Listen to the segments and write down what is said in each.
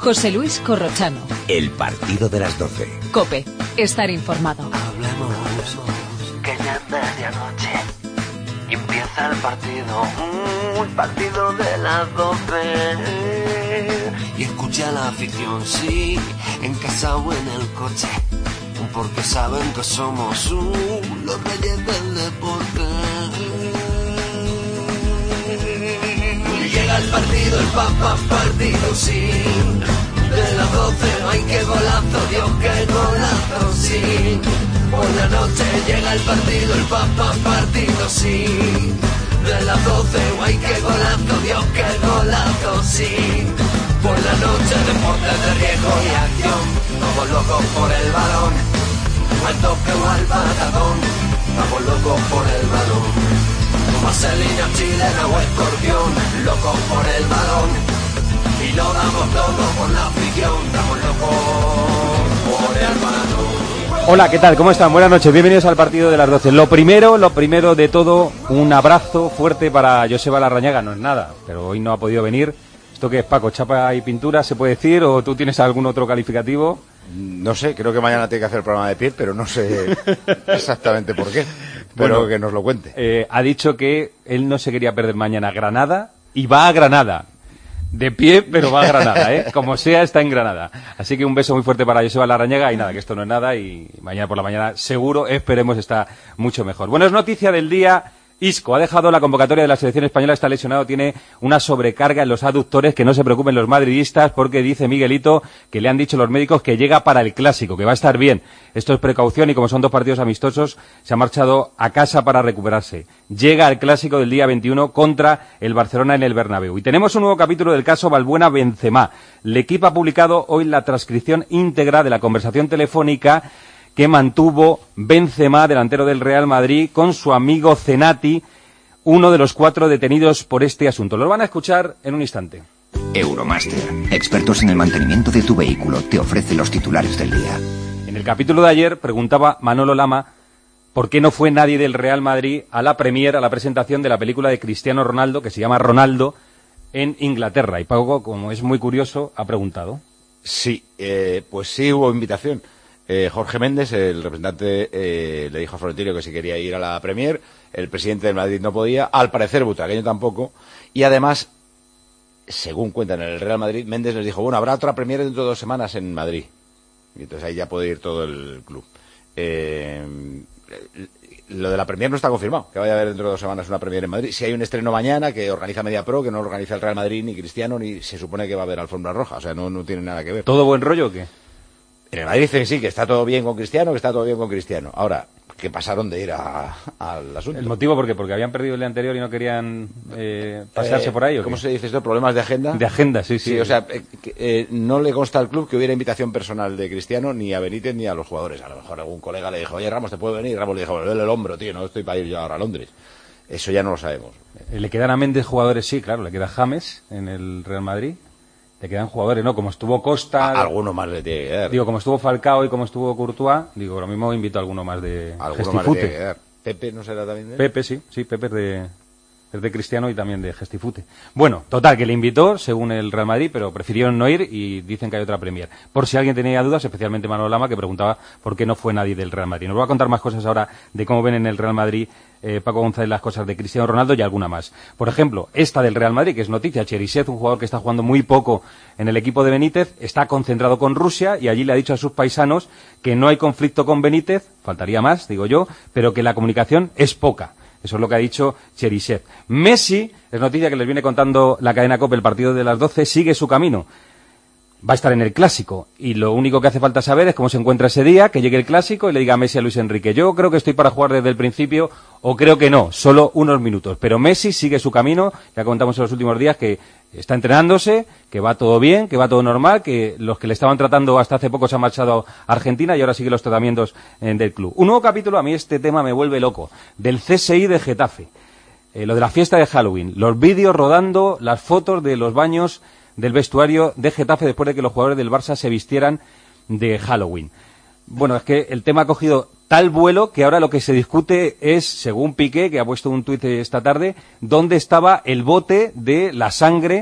José Luis Corrochano. El partido de las 12. COPE. Estar informado. Hablemos, que ya es medianoche y empieza el partido de las 12. Y escucha la afición, sí, en casa o en el coche, porque saben que somos los reyes del deporte. Llega el partido, el partido, sí. De las 12, ay qué golazo, Dios qué golazo, sí. Por la noche llega el partido, sí. De las 12, ay qué golazo, Dios qué golazo, sí. Por la noche deportes de riesgo y acción, todos locos por el balón, al toque o al patadón, vamos locos por el balón. Vaselina, chilena o escorpión, locos por el balón, y lo damos todo por la afición, damos locos por el balón. Hola, ¿qué tal? ¿Cómo están? Buenas noches, bienvenidos al partido de las 12. Lo primero de todo, un abrazo fuerte para Joseba Larrañaga. No es nada, pero hoy no ha podido venir. ¿Esto qué es, Paco? ¿Chapa y pintura se puede decir? ¿O tú tienes algún otro calificativo? No sé, creo que mañana tiene que hacer el programa de pie, pero no sé exactamente por qué. Pero bueno, que nos lo cuente. Ha dicho que él no se quería perder mañana Granada y va a Granada. De pie, pero va a Granada, ¿eh? Como sea, está en Granada. Así que un beso muy fuerte para Joseba Larrañaga y nada, que esto no es nada y mañana por la mañana seguro, esperemos, está mucho mejor. Bueno, es noticia del día. Isco ha dejado la convocatoria de la selección española, está lesionado, tiene una sobrecarga en los aductores, que no se preocupen los madridistas porque dice Miguelito que le han dicho los médicos que llega para el Clásico, que va a estar bien. Esto es precaución y como son 2 partidos amistosos, se ha marchado a casa para recuperarse. Llega al Clásico del día 21 contra el Barcelona en el Bernabéu. Y tenemos un nuevo capítulo del caso Valbuena-Benzema. El equipo ha publicado hoy la transcripción íntegra de la conversación telefónica que mantuvo Benzema, delantero del Real Madrid, con su amigo Cenati, uno de los 4 detenidos por este asunto. Lo van a escuchar en un instante. Euromaster, expertos en el mantenimiento de tu vehículo, te ofrece los titulares del día. En el capítulo de ayer preguntaba Manolo Lama por qué no fue nadie del Real Madrid a la premier, a la presentación de la película de Cristiano Ronaldo, que se llama Ronaldo, en Inglaterra. Y Paco, como es muy curioso, ha preguntado. Sí, pues sí hubo invitación. Jorge Méndez, el representante, le dijo a Florentino que si quería ir a la Premier, el presidente del Madrid no podía, al parecer Butragueño tampoco, y además, según cuentan en el Real Madrid, Méndez les dijo, bueno, habrá otra Premier dentro de 2 semanas en Madrid, y entonces ahí ya puede ir todo el club. Lo de la Premier no está confirmado, que vaya a haber dentro de 2 semanas una Premier en Madrid. Si hay un estreno mañana que organiza MediaPro, que no lo organiza el Real Madrid ni Cristiano, ni se supone que va a haber alfombra roja, o sea, no tiene nada que ver. ¿Todo buen rollo o qué? En el Madrid dicen que sí, que está todo bien con Cristiano, Ahora, ¿qué pasaron de ir al asunto? ¿El motivo por qué? ¿Porque habían perdido el día anterior y no querían pasearse por ahí? ¿O ¿Cómo qué? se dice esto? ¿Problemas de agenda? De agenda, sí. O sea, no le consta al club que hubiera invitación personal de Cristiano ni a Benítez ni a los jugadores. A lo mejor algún colega le dijo, oye, Ramos, ¿te puedo venir? Ramos le dijo, me duele el hombro, tío, no estoy para ir yo ahora a Londres. Eso ya no lo sabemos. Le quedan a Méndez jugadores, sí, claro, le queda James en el Real Madrid. Le quedan jugadores, ¿no? Como estuvo Costa... Alguno más le tiene que dar. Digo, como estuvo Falcao y como estuvo Courtois, digo, lo mismo invito a alguno más de Alguno más le tiene que dar. ¿Pepe no será también de él? Pepe, sí, Pepe es de Cristiano y también de Gestifute. Bueno, total, que le invitó, según el Real Madrid, pero prefirieron no ir y dicen que hay otra Premier. Por si alguien tenía dudas, especialmente Manolo Lama, que preguntaba por qué no fue nadie del Real Madrid. Nos va a contar más cosas ahora de cómo ven en el Real Madrid Paco González las cosas de Cristiano Ronaldo y alguna más. Por ejemplo, esta del Real Madrid, que es noticia, Cherisev, un jugador que está jugando muy poco en el equipo de Benítez, está concentrado con Rusia y allí le ha dicho a sus paisanos que no hay conflicto con Benítez, faltaría más, digo yo, pero que la comunicación es poca. Eso es lo que ha dicho Cherisev. Messi, es noticia que les viene contando la cadena COPE, el partido de las 12, sigue su camino. Va a estar en el Clásico y lo único que hace falta saber es cómo se encuentra ese día, que llegue el Clásico y le diga a Messi a Luis Enrique, yo creo que estoy para jugar desde el principio o creo que no, solo unos minutos. Pero Messi sigue su camino, ya contamos en los últimos días que está entrenándose, que va todo bien, que va todo normal, que los que le estaban tratando hasta hace poco se han marchado a Argentina y ahora sigue los tratamientos del club. Un nuevo capítulo, a mí este tema me vuelve loco, del CSI de Getafe. Lo de la fiesta de Halloween, los vídeos rodando, las fotos de los baños del vestuario de Getafe después de que los jugadores del Barça se vistieran de Halloween. Bueno, es que el tema ha cogido tal vuelo que ahora lo que se discute es, según Piqué, que ha puesto un tuit esta tarde, dónde estaba el bote de la sangre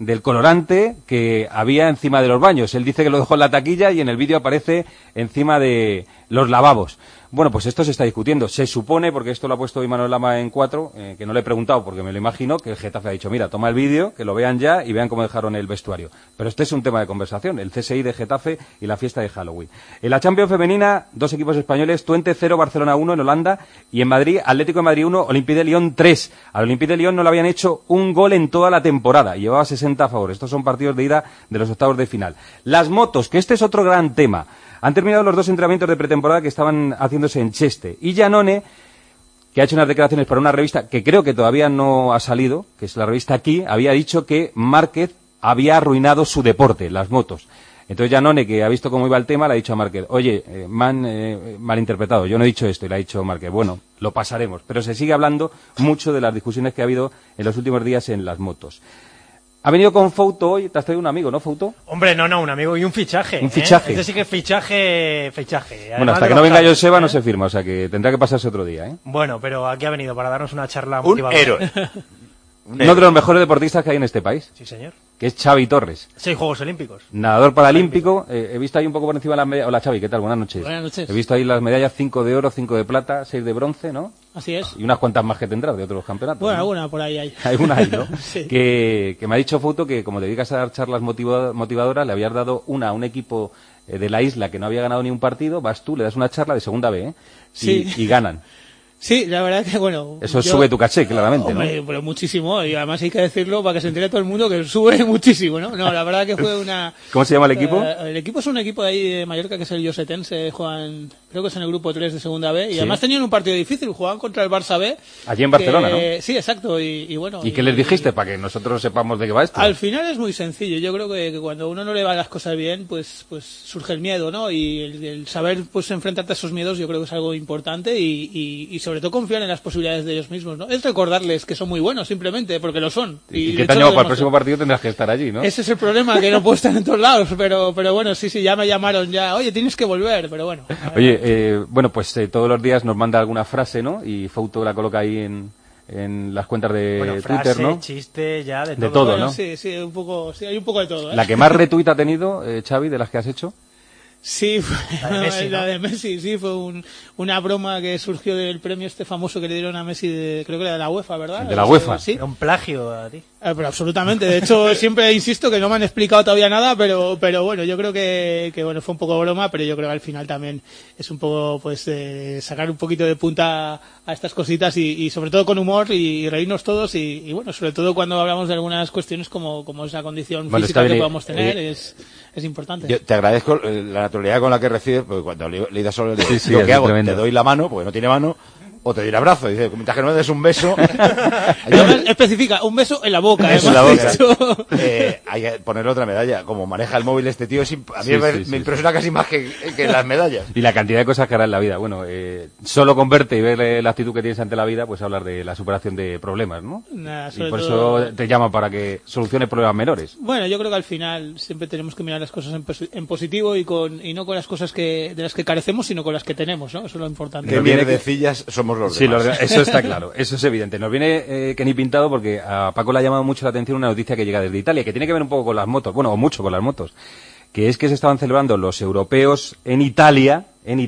del colorante que había encima de los baños. Él dice que lo dejó en la taquilla y en el vídeo aparece encima de los lavabos. Bueno, pues esto se está discutiendo. Se supone, porque esto lo ha puesto hoy Manuel Lama en 4, que no le he preguntado porque me lo imagino, que el Getafe ha dicho, mira, toma el vídeo, que lo vean ya y vean cómo dejaron el vestuario. Pero este es un tema de conversación, el CSI de Getafe y la fiesta de Halloween. En la Champions femenina, 2 equipos españoles, Twente 0, Barcelona 1 en Holanda, y en Madrid, Atlético de Madrid 1, Olympique de Lyon 3. Al Olympique de Lyon no le habían hecho un gol en toda la temporada, y llevaba 60 a favor. Estos son partidos de ida de los octavos de final. Las motos, que este es otro gran tema. Han terminado los 2 entrenamientos de pretemporada que estaban haciéndose en Cheste. Y Giannone, que ha hecho unas declaraciones para una revista que creo que todavía no ha salido, que es la revista Aquí, había dicho que Márquez había arruinado su deporte, las motos. Entonces Giannone, que ha visto cómo iba el tema, le ha dicho a Márquez, oye, malinterpretado, yo no he dicho esto, y le ha dicho Márquez, bueno, lo pasaremos. Pero se sigue hablando mucho de las discusiones que ha habido en los últimos días en las motos. Ha venido con Fouto hoy, te has traído un amigo, ¿no, Fouto? Hombre, no, un amigo y un fichaje. Un fichaje. Este sí que es fichaje. Además, bueno, hasta que no venga Joseba no se firma, o sea que tendrá que pasarse otro día, ¿eh? Bueno, pero aquí ha venido para darnos una charla motivadora. Un héroe. Uno de los mejores deportistas que hay en este país. Sí, señor. Que es Xavi Torres. 6 Juegos Olímpicos. Nadador paralímpico. He visto ahí un poco por encima de las medallas. Hola, Xavi, ¿qué tal? Buenas noches. Buenas noches. He visto ahí las medallas, 5 de oro, 5 de plata, 6 de bronce, ¿no? Así es. Y unas cuantas más que tendrás de otros campeonatos. Bueno, ¿no? alguna por ahí hay. Alguna hay, ¿no? Sí. Que me ha dicho Fouto que como te dedicas a dar charlas motivadoras, le habías dado una a un equipo de la isla que no había ganado ni un partido, vas tú, le das una charla de segunda B, ¿eh? Sí. Y ganan. Sí, la verdad que, bueno... Eso sube tu caché, claramente, hombre, ¿no? Pero muchísimo, y además hay que decirlo para que se entere todo el mundo que sube muchísimo, ¿no? No, la verdad que fue una... ¿Cómo se llama el equipo? El equipo es un equipo de ahí de Mallorca que es el Josetense, juegan, creo que es en el grupo 3 de segunda B, y además tenían un partido difícil, jugaban contra el Barça B. Allí en Barcelona, ¿no? Sí, exacto, y bueno... ¿Y qué les dijiste para que nosotros sepamos de qué va esto? Al final es muy sencillo, yo creo que cuando uno no le va las cosas bien, pues surge el miedo, ¿no? Y el saber pues enfrentarte a esos miedos yo creo que es algo importante y sobre todo confiar en las posibilidades de ellos mismos, ¿no? Es recordarles que son muy buenos, simplemente, porque lo son. Y que te han llamado para el próximo partido tendrás que estar allí, ¿no? Ese es el problema, que no puedo estar en todos lados, pero bueno, sí, ya me llamaron ya, oye, tienes que volver, pero bueno. Oye, bueno, pues todos los días nos manda alguna frase, ¿no? Y Fouto la coloca ahí en las cuentas de frase, Twitter, ¿no? Chiste, ya, de todo. De todo, bueno, ¿no? Sí, hay un poco de todo, ¿eh? ¿La que más retweet ha tenido, Xavi, de las que has hecho? Sí, la de Messi, ¿no? La de Messi, sí, fue una broma que surgió del premio este famoso que le dieron a Messi, creo que era de la UEFA, ¿verdad? De la UEFA. Sí. Era un plagio a ti. Pero absolutamente, de hecho siempre insisto que no me han explicado todavía nada, pero bueno, yo creo que bueno, fue un poco broma, pero yo creo que al final también es un poco pues sacar un poquito de punta a estas cositas y sobre todo con humor y reírnos todos y bueno, sobre todo cuando hablamos de algunas cuestiones como es la condición física que podamos tener, es importante. Yo te agradezco la naturalidad con la que recibes, porque cuando le das solo sí, lo que hago, tremendo. te doy la mano, porque no tiene mano, o te doy el abrazo. Dice, mientras que no me des un beso... Además, especifica, un beso en la boca. Eso en la además, boca. Hay que ponerle otra medalla. Como maneja el móvil este tío, a mí me impresiona casi más que las medallas. Y la cantidad de cosas que hará en la vida. Bueno, solo con verte y ver la actitud que tienes ante la vida, pues hablar de la superación de problemas, ¿no? Sobre y por todo... eso te llaman para que soluciones problemas menores. Bueno, yo creo que al final siempre tenemos que mirar las cosas en positivo y no con las cosas de las que carecemos, sino con las que tenemos, ¿no? Eso es lo importante. Que mierdecillas somos los sí, demás. Eso está claro, eso es evidente. Nos viene Kenny Pintado porque a Paco le ha llamado mucho la atención una noticia que llega desde Italia, que tiene que ver un poco con las motos, bueno, o mucho con las motos, que es que se estaban celebrando los europeos en Italia,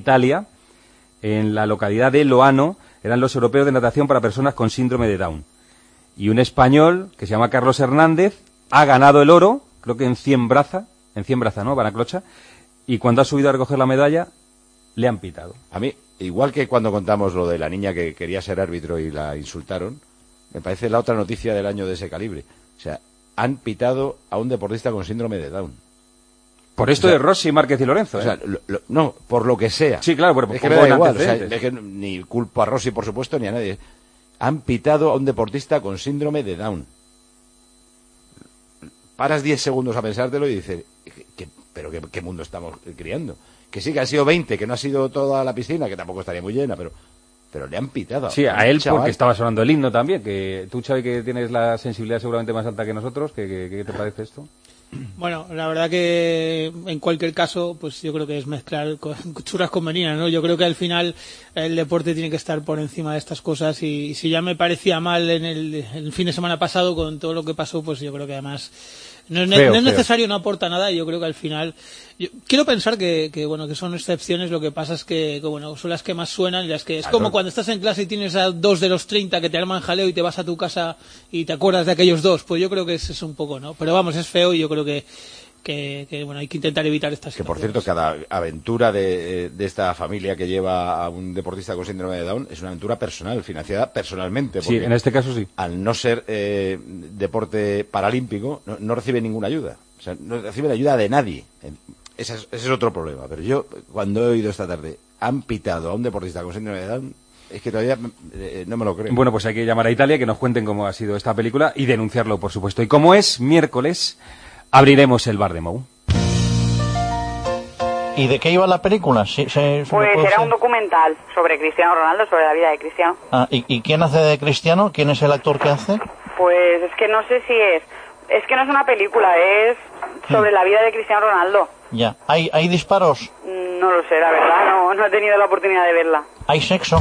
en la localidad de Loano, eran los europeos de natación para personas con síndrome de Down. Y un español, que se llama Carlos Hernández, ha ganado el oro, creo que en 100 braza, ¿no? Banaclocha, y cuando ha subido a recoger la medalla, le han pitado. A mí, igual que cuando contamos lo de la niña que quería ser árbitro y la insultaron, me parece la otra noticia del año de ese calibre. O sea, han pitado a un deportista con síndrome de Down. Por esto de Rossi, Márquez y Lorenzo, ¿eh? O sea, no, por lo que sea. Sí, claro, pero es que me da igual. O sea, es que ni culpo a Rossi, por supuesto, ni a nadie. Han pitado a un deportista con síndrome de Down. Paras 10 segundos a pensártelo y dices, pero ¿qué mundo estamos criando? Que sí, que han sido 20, que no ha sido toda la piscina, que tampoco estaría muy llena, pero le han pitado. Sí, a él chaval. Porque estaba sonando el himno también, que tú, Xavi, que tienes la sensibilidad seguramente más alta que nosotros, ¿qué te parece esto? Bueno, la verdad que en cualquier caso, pues yo creo que es mezclar churras con merinas, ¿no? Yo creo que al final el deporte tiene que estar por encima de estas cosas y si ya me parecía mal en el fin de semana pasado con todo lo que pasó, pues yo creo que además no es necesario, no aporta nada y yo creo que al final yo quiero pensar que bueno, que son excepciones, lo que pasa es que bueno, son las que más suenan y las que es como cuando estás en clase y tienes a 2 de los 30 que te arman jaleo y te vas a tu casa y te acuerdas de aquellos 2, pues yo creo que es un poco, ¿no? Pero vamos, es feo y yo creo que bueno, hay que intentar evitar estas Que por situaciones. cierto, cada aventura de esta familia que lleva a un deportista con síndrome de Down es una aventura personal, financiada personalmente. Sí, en este caso sí. Al no ser deporte paralímpico, no recibe ninguna ayuda. O sea, no recibe la ayuda de nadie. Ese es otro problema. Pero yo, cuando he oído esta tarde, han pitado a un deportista con síndrome de Down, es que todavía no me lo creo. Bueno, pues hay que llamar a Italia, que nos cuenten cómo ha sido esta película y denunciarlo, por supuesto. Y como es miércoles, abriremos el bar de Mou. ¿Y de qué iba la película? Pues era un documental sobre Cristiano Ronaldo, sobre la vida de Cristiano. Ah, ¿y quién hace de Cristiano? ¿Quién es el actor que hace? Pues es que no sé si es que no es una película, es sobre la vida de Cristiano Ronaldo. Ya. ¿Hay disparos? No lo sé, la verdad, no he tenido la oportunidad de verla. ¿Hay sexo?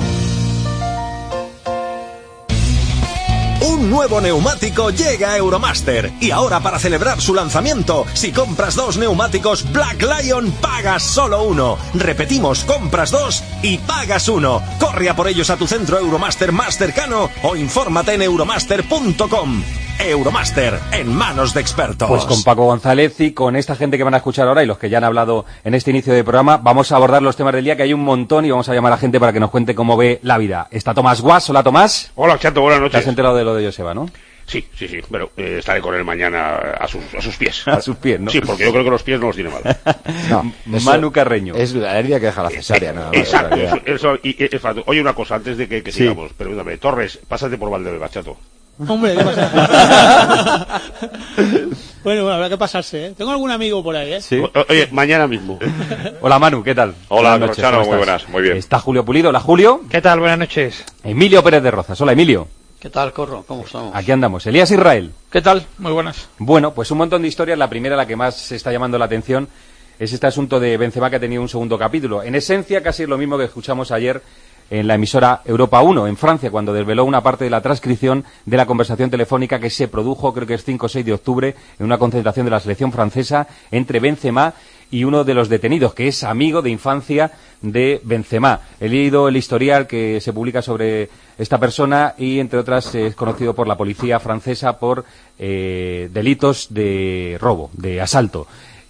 Un nuevo neumático llega a Euromaster y ahora para celebrar su lanzamiento, si compras 2 neumáticos Black Lion pagas solo 1. Repetimos, compras 2 y pagas 1. Corre a por ellos a tu centro Euromaster más cercano o infórmate en euromaster.com. Euromaster, en manos de expertos. Pues con Paco González y con esta gente que van a escuchar ahora y los que ya han hablado en este inicio de programa, vamos a abordar los temas del día, que hay un montón, y vamos a llamar a gente para que nos cuente cómo ve la vida. Está Tomás Guas. Hola, Tomás. Hola, Chato, buenas noches. ¿Te has enterado de lo de Joseba, no? Sí, pero estaré con él mañana a sus pies. A sus pies, ¿no? Sí, porque yo creo que los pies no los tiene mal. No, Manu Carreño. Es la herida que deja la cesárea, nada más. Exacto, oye, una cosa, antes de que sigamos, permítame, Torres, pásate por Valdebebas, Chato. Hombre, ¿qué pasa? Bueno, habrá que pasarse, ¿eh? Tengo algún amigo por ahí, ¿eh? Sí. Oye, mañana mismo. Hola, Manu, ¿qué tal? Hola, buenas noches, Corrochano, ¿cómo muy estás? buenas, muy bien. Está Julio Pulido. Hola, Julio. ¿Qué tal? Buenas noches. Emilio Pérez de Rozas. Hola, Emilio. ¿Qué tal, Corro? ¿Cómo estamos? Aquí andamos. Elías Israel. ¿Qué tal? Muy buenas. Bueno, pues un montón de historias. La primera, la que más se está llamando la atención, es este asunto de Benzema, que ha tenido un segundo capítulo. En esencia, casi es lo mismo que escuchamos ayer en la emisora Europa 1, en Francia, cuando desveló una parte de la transcripción de la conversación telefónica que se produjo, creo que es 5 o 6 de octubre, en una concentración de la selección francesa entre Benzema y uno de los detenidos, que es amigo de infancia de Benzema. He leído el historial que se publica sobre esta persona y, entre otras, es conocido por la policía francesa por delitos de robo, de asalto.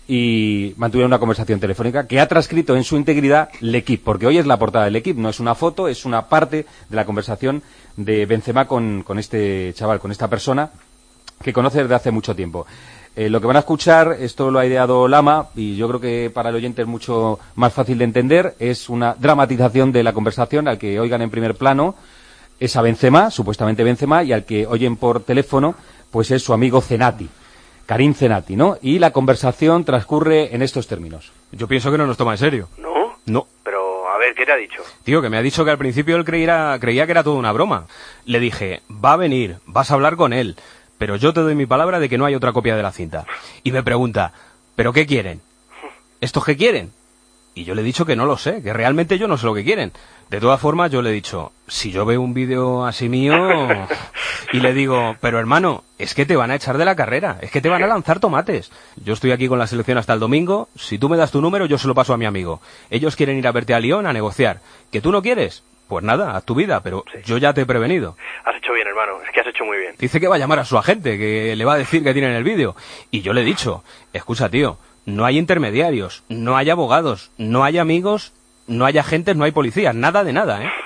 Y mantuvieron una conversación telefónica que ha transcrito en su integridad L'Equipe, porque hoy es la portada de L'Equipe, no es una foto, es una parte de la conversación de Benzema con este chaval, con esta persona que conoce desde hace mucho tiempo. Lo que van a escuchar, esto lo ha ideado Lama, y yo creo que para el oyente es mucho más fácil de entender, es una dramatización de la conversación. Al que oigan en primer plano es a Benzema, supuestamente Benzema, y al que oyen por teléfono pues es su amigo Zenati, Karim Zenati, ¿no? Y la conversación transcurre en estos términos. Yo pienso que no nos toma en serio. ¿No? No. Pero, a ver, ¿qué te ha dicho? Tío, que me ha dicho que al principio él creía que era todo una broma. Le dije, va a venir, vas a hablar con él, pero yo te doy mi palabra de que no hay otra copia de la cinta. Y me pregunta, ¿pero qué quieren? ¿Estos qué quieren? Y yo le he dicho que no lo sé, que realmente yo no sé lo que quieren. De todas formas, yo le he dicho, si yo veo un vídeo así mío, y le digo, pero hermano, es que te van a echar de la carrera, es que te van a lanzar tomates. Yo estoy aquí con la selección hasta el domingo, si tú me das tu número, yo se lo paso a mi amigo. Ellos quieren ir a verte a Lyon a negociar. ¿Que tú no quieres? Pues nada, haz tu vida, pero sí, yo ya te he prevenido. Has hecho bien, hermano, es que has hecho muy bien. Dice que va a llamar a su agente, que le va a decir que tiene en el vídeo. Y yo le he dicho, escucha, tío, no hay intermediarios, no hay abogados, no hay amigos, no hay agentes, no hay policías, nada de nada, ¿eh?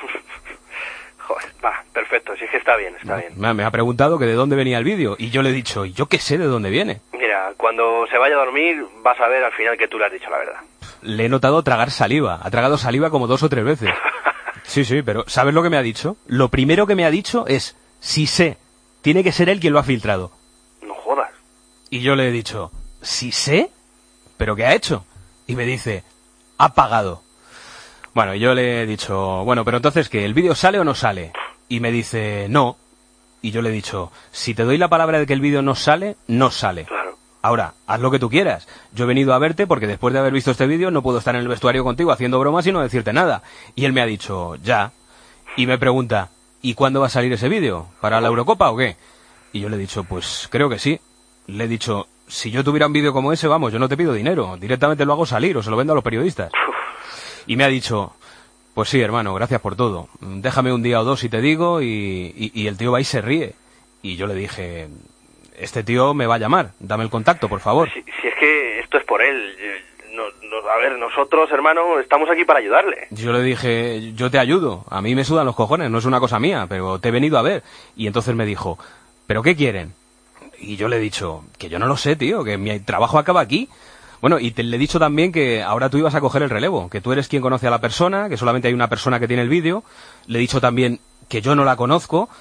Joder, va, perfecto, si es que está bien, está bien. Me ha preguntado que de dónde venía el vídeo, y yo le he dicho, ¿y yo qué sé de dónde viene? Mira, cuando se vaya a dormir, vas a ver al final que tú le has dicho la verdad. Le he notado tragar saliva, ha tragado saliva como 2 o 3 veces. Sí, pero ¿sabes lo que me ha dicho? Lo primero que me ha dicho es, sí sé, tiene que ser él quien lo ha filtrado. No jodas. Y yo le he dicho, ¿sí sé? ¿Pero qué ha hecho? Y me dice, ha pagado. Bueno, y yo le he dicho, bueno, pero entonces, ¿qué? ¿El vídeo sale o no sale? Y me dice, no. Y yo le he dicho, si te doy la palabra de que el vídeo no sale, no sale. Claro. Ahora, haz lo que tú quieras. Yo he venido a verte porque después de haber visto este vídeo no puedo estar en el vestuario contigo haciendo bromas y no decirte nada. Y él me ha dicho, ya. Y me pregunta, ¿y cuándo va a salir ese vídeo? ¿Para la Eurocopa o qué? Y yo le he dicho, pues creo que sí. Le he dicho, si yo tuviera un vídeo como ese, vamos, yo no te pido dinero. Directamente lo hago salir o se lo vendo a los periodistas. Y me ha dicho, pues sí, hermano, gracias por todo. Déjame un día o dos y te digo. Y el tío va y se ríe. Y yo le dije, este tío me va a llamar, dame el contacto, por favor. Si es que esto es por él. A ver, nosotros, hermano, estamos aquí para ayudarle. Yo le dije, yo te ayudo, a mí me sudan los cojones, no es una cosa mía, pero te he venido a ver. Y entonces me dijo, ¿pero qué quieren? Y yo le he dicho, que yo no lo sé, tío, que mi trabajo acaba aquí. Bueno, y le he dicho también que ahora tú ibas a coger el relevo, que tú eres quien conoce a la persona, que solamente hay una persona que tiene el vídeo. Le he dicho también que yo no la conozco,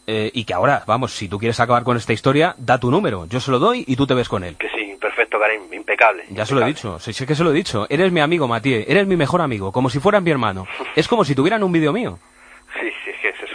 y que ahora, vamos, si tú quieres acabar con esta historia, da tu número, yo se lo doy y tú te ves con él. Que sí, perfecto, Karim, impecable. Ya se lo he dicho, sí que se lo he dicho. Eres mi amigo, Matías, eres mi mejor amigo, como si fueras mi hermano. Es como si tuvieran un vídeo mío. Sí, es que es eso.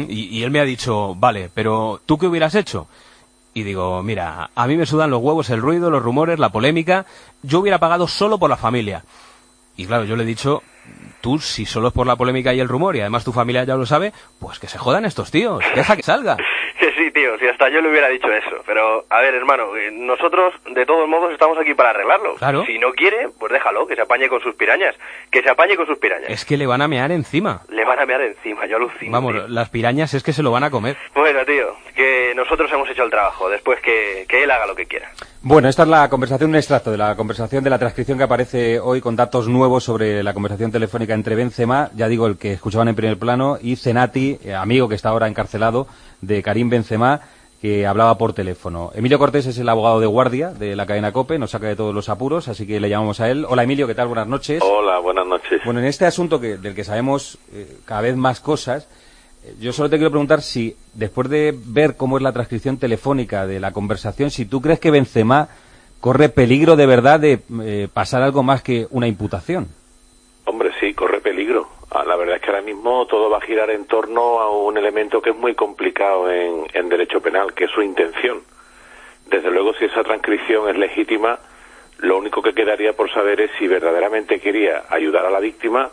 Y él me ha dicho, vale, pero ¿tú qué hubieras hecho? Y digo, mira, a mí me sudan los huevos el ruido, los rumores, la polémica. Yo hubiera pagado solo por la familia. Y claro, yo le he dicho, tú, si solo es por la polémica y el rumor, y además tu familia ya lo sabe, pues que se jodan estos tíos, deja que salga. Que sí, tío, si hasta yo le hubiera dicho eso. Pero, a ver, hermano, nosotros, de todos modos, estamos aquí para arreglarlo. Claro. Si no quiere, pues déjalo, que se apañe con sus pirañas. Que se apañe con sus pirañas. Es que le van a mear encima. Le van a mear encima, yo alucino. Vamos, tío. Las pirañas es que se lo van a comer. Bueno, tío, que nosotros hemos hecho el trabajo, después que él haga lo que quiera. Bueno, esta es la conversación, un extracto de la conversación de la transcripción que aparece hoy con datos nuevos sobre la conversación telefónica entre Benzema, ya digo, el que escuchaban en primer plano, y Cenati, amigo que está ahora encarcelado, de Karim Benzema, que hablaba por teléfono. Emilio Cortés es el abogado de guardia de la cadena COPE, nos saca de todos los apuros, así que le llamamos a él. Hola Emilio, ¿qué tal? Buenas noches. Hola, buenas noches. Bueno, en este asunto del que sabemos cada vez más cosas, yo solo te quiero preguntar si, después de ver cómo es la transcripción telefónica de la conversación, si tú crees que Benzema corre peligro de verdad de pasar algo más que una imputación. Hombre, sí, corre peligro. La verdad es que ahora mismo todo va a girar en torno a un elemento que es muy complicado en derecho penal, que es su intención. Desde luego, si esa transcripción es legítima, lo único que quedaría por saber es si verdaderamente quería ayudar a la víctima,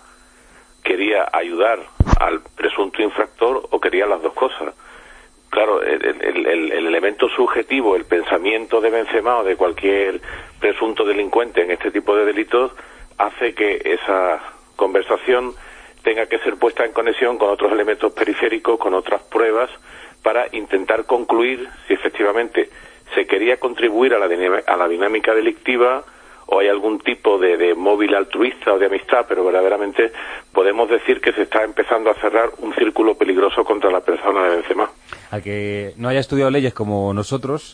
quería ayudar al presunto infractor o quería las dos cosas. Claro, el elemento subjetivo, el pensamiento de Benzema o de cualquier presunto delincuente en este tipo de delitos hace que esa conversación tenga que ser puesta en conexión con otros elementos periféricos, con otras pruebas, para intentar concluir si efectivamente se quería contribuir a la dinámica delictiva o hay algún tipo de móvil altruista o de amistad, pero verdaderamente podemos decir que se está empezando a cerrar un círculo peligroso contra la persona de Benzema. Al que no haya estudiado leyes como nosotros,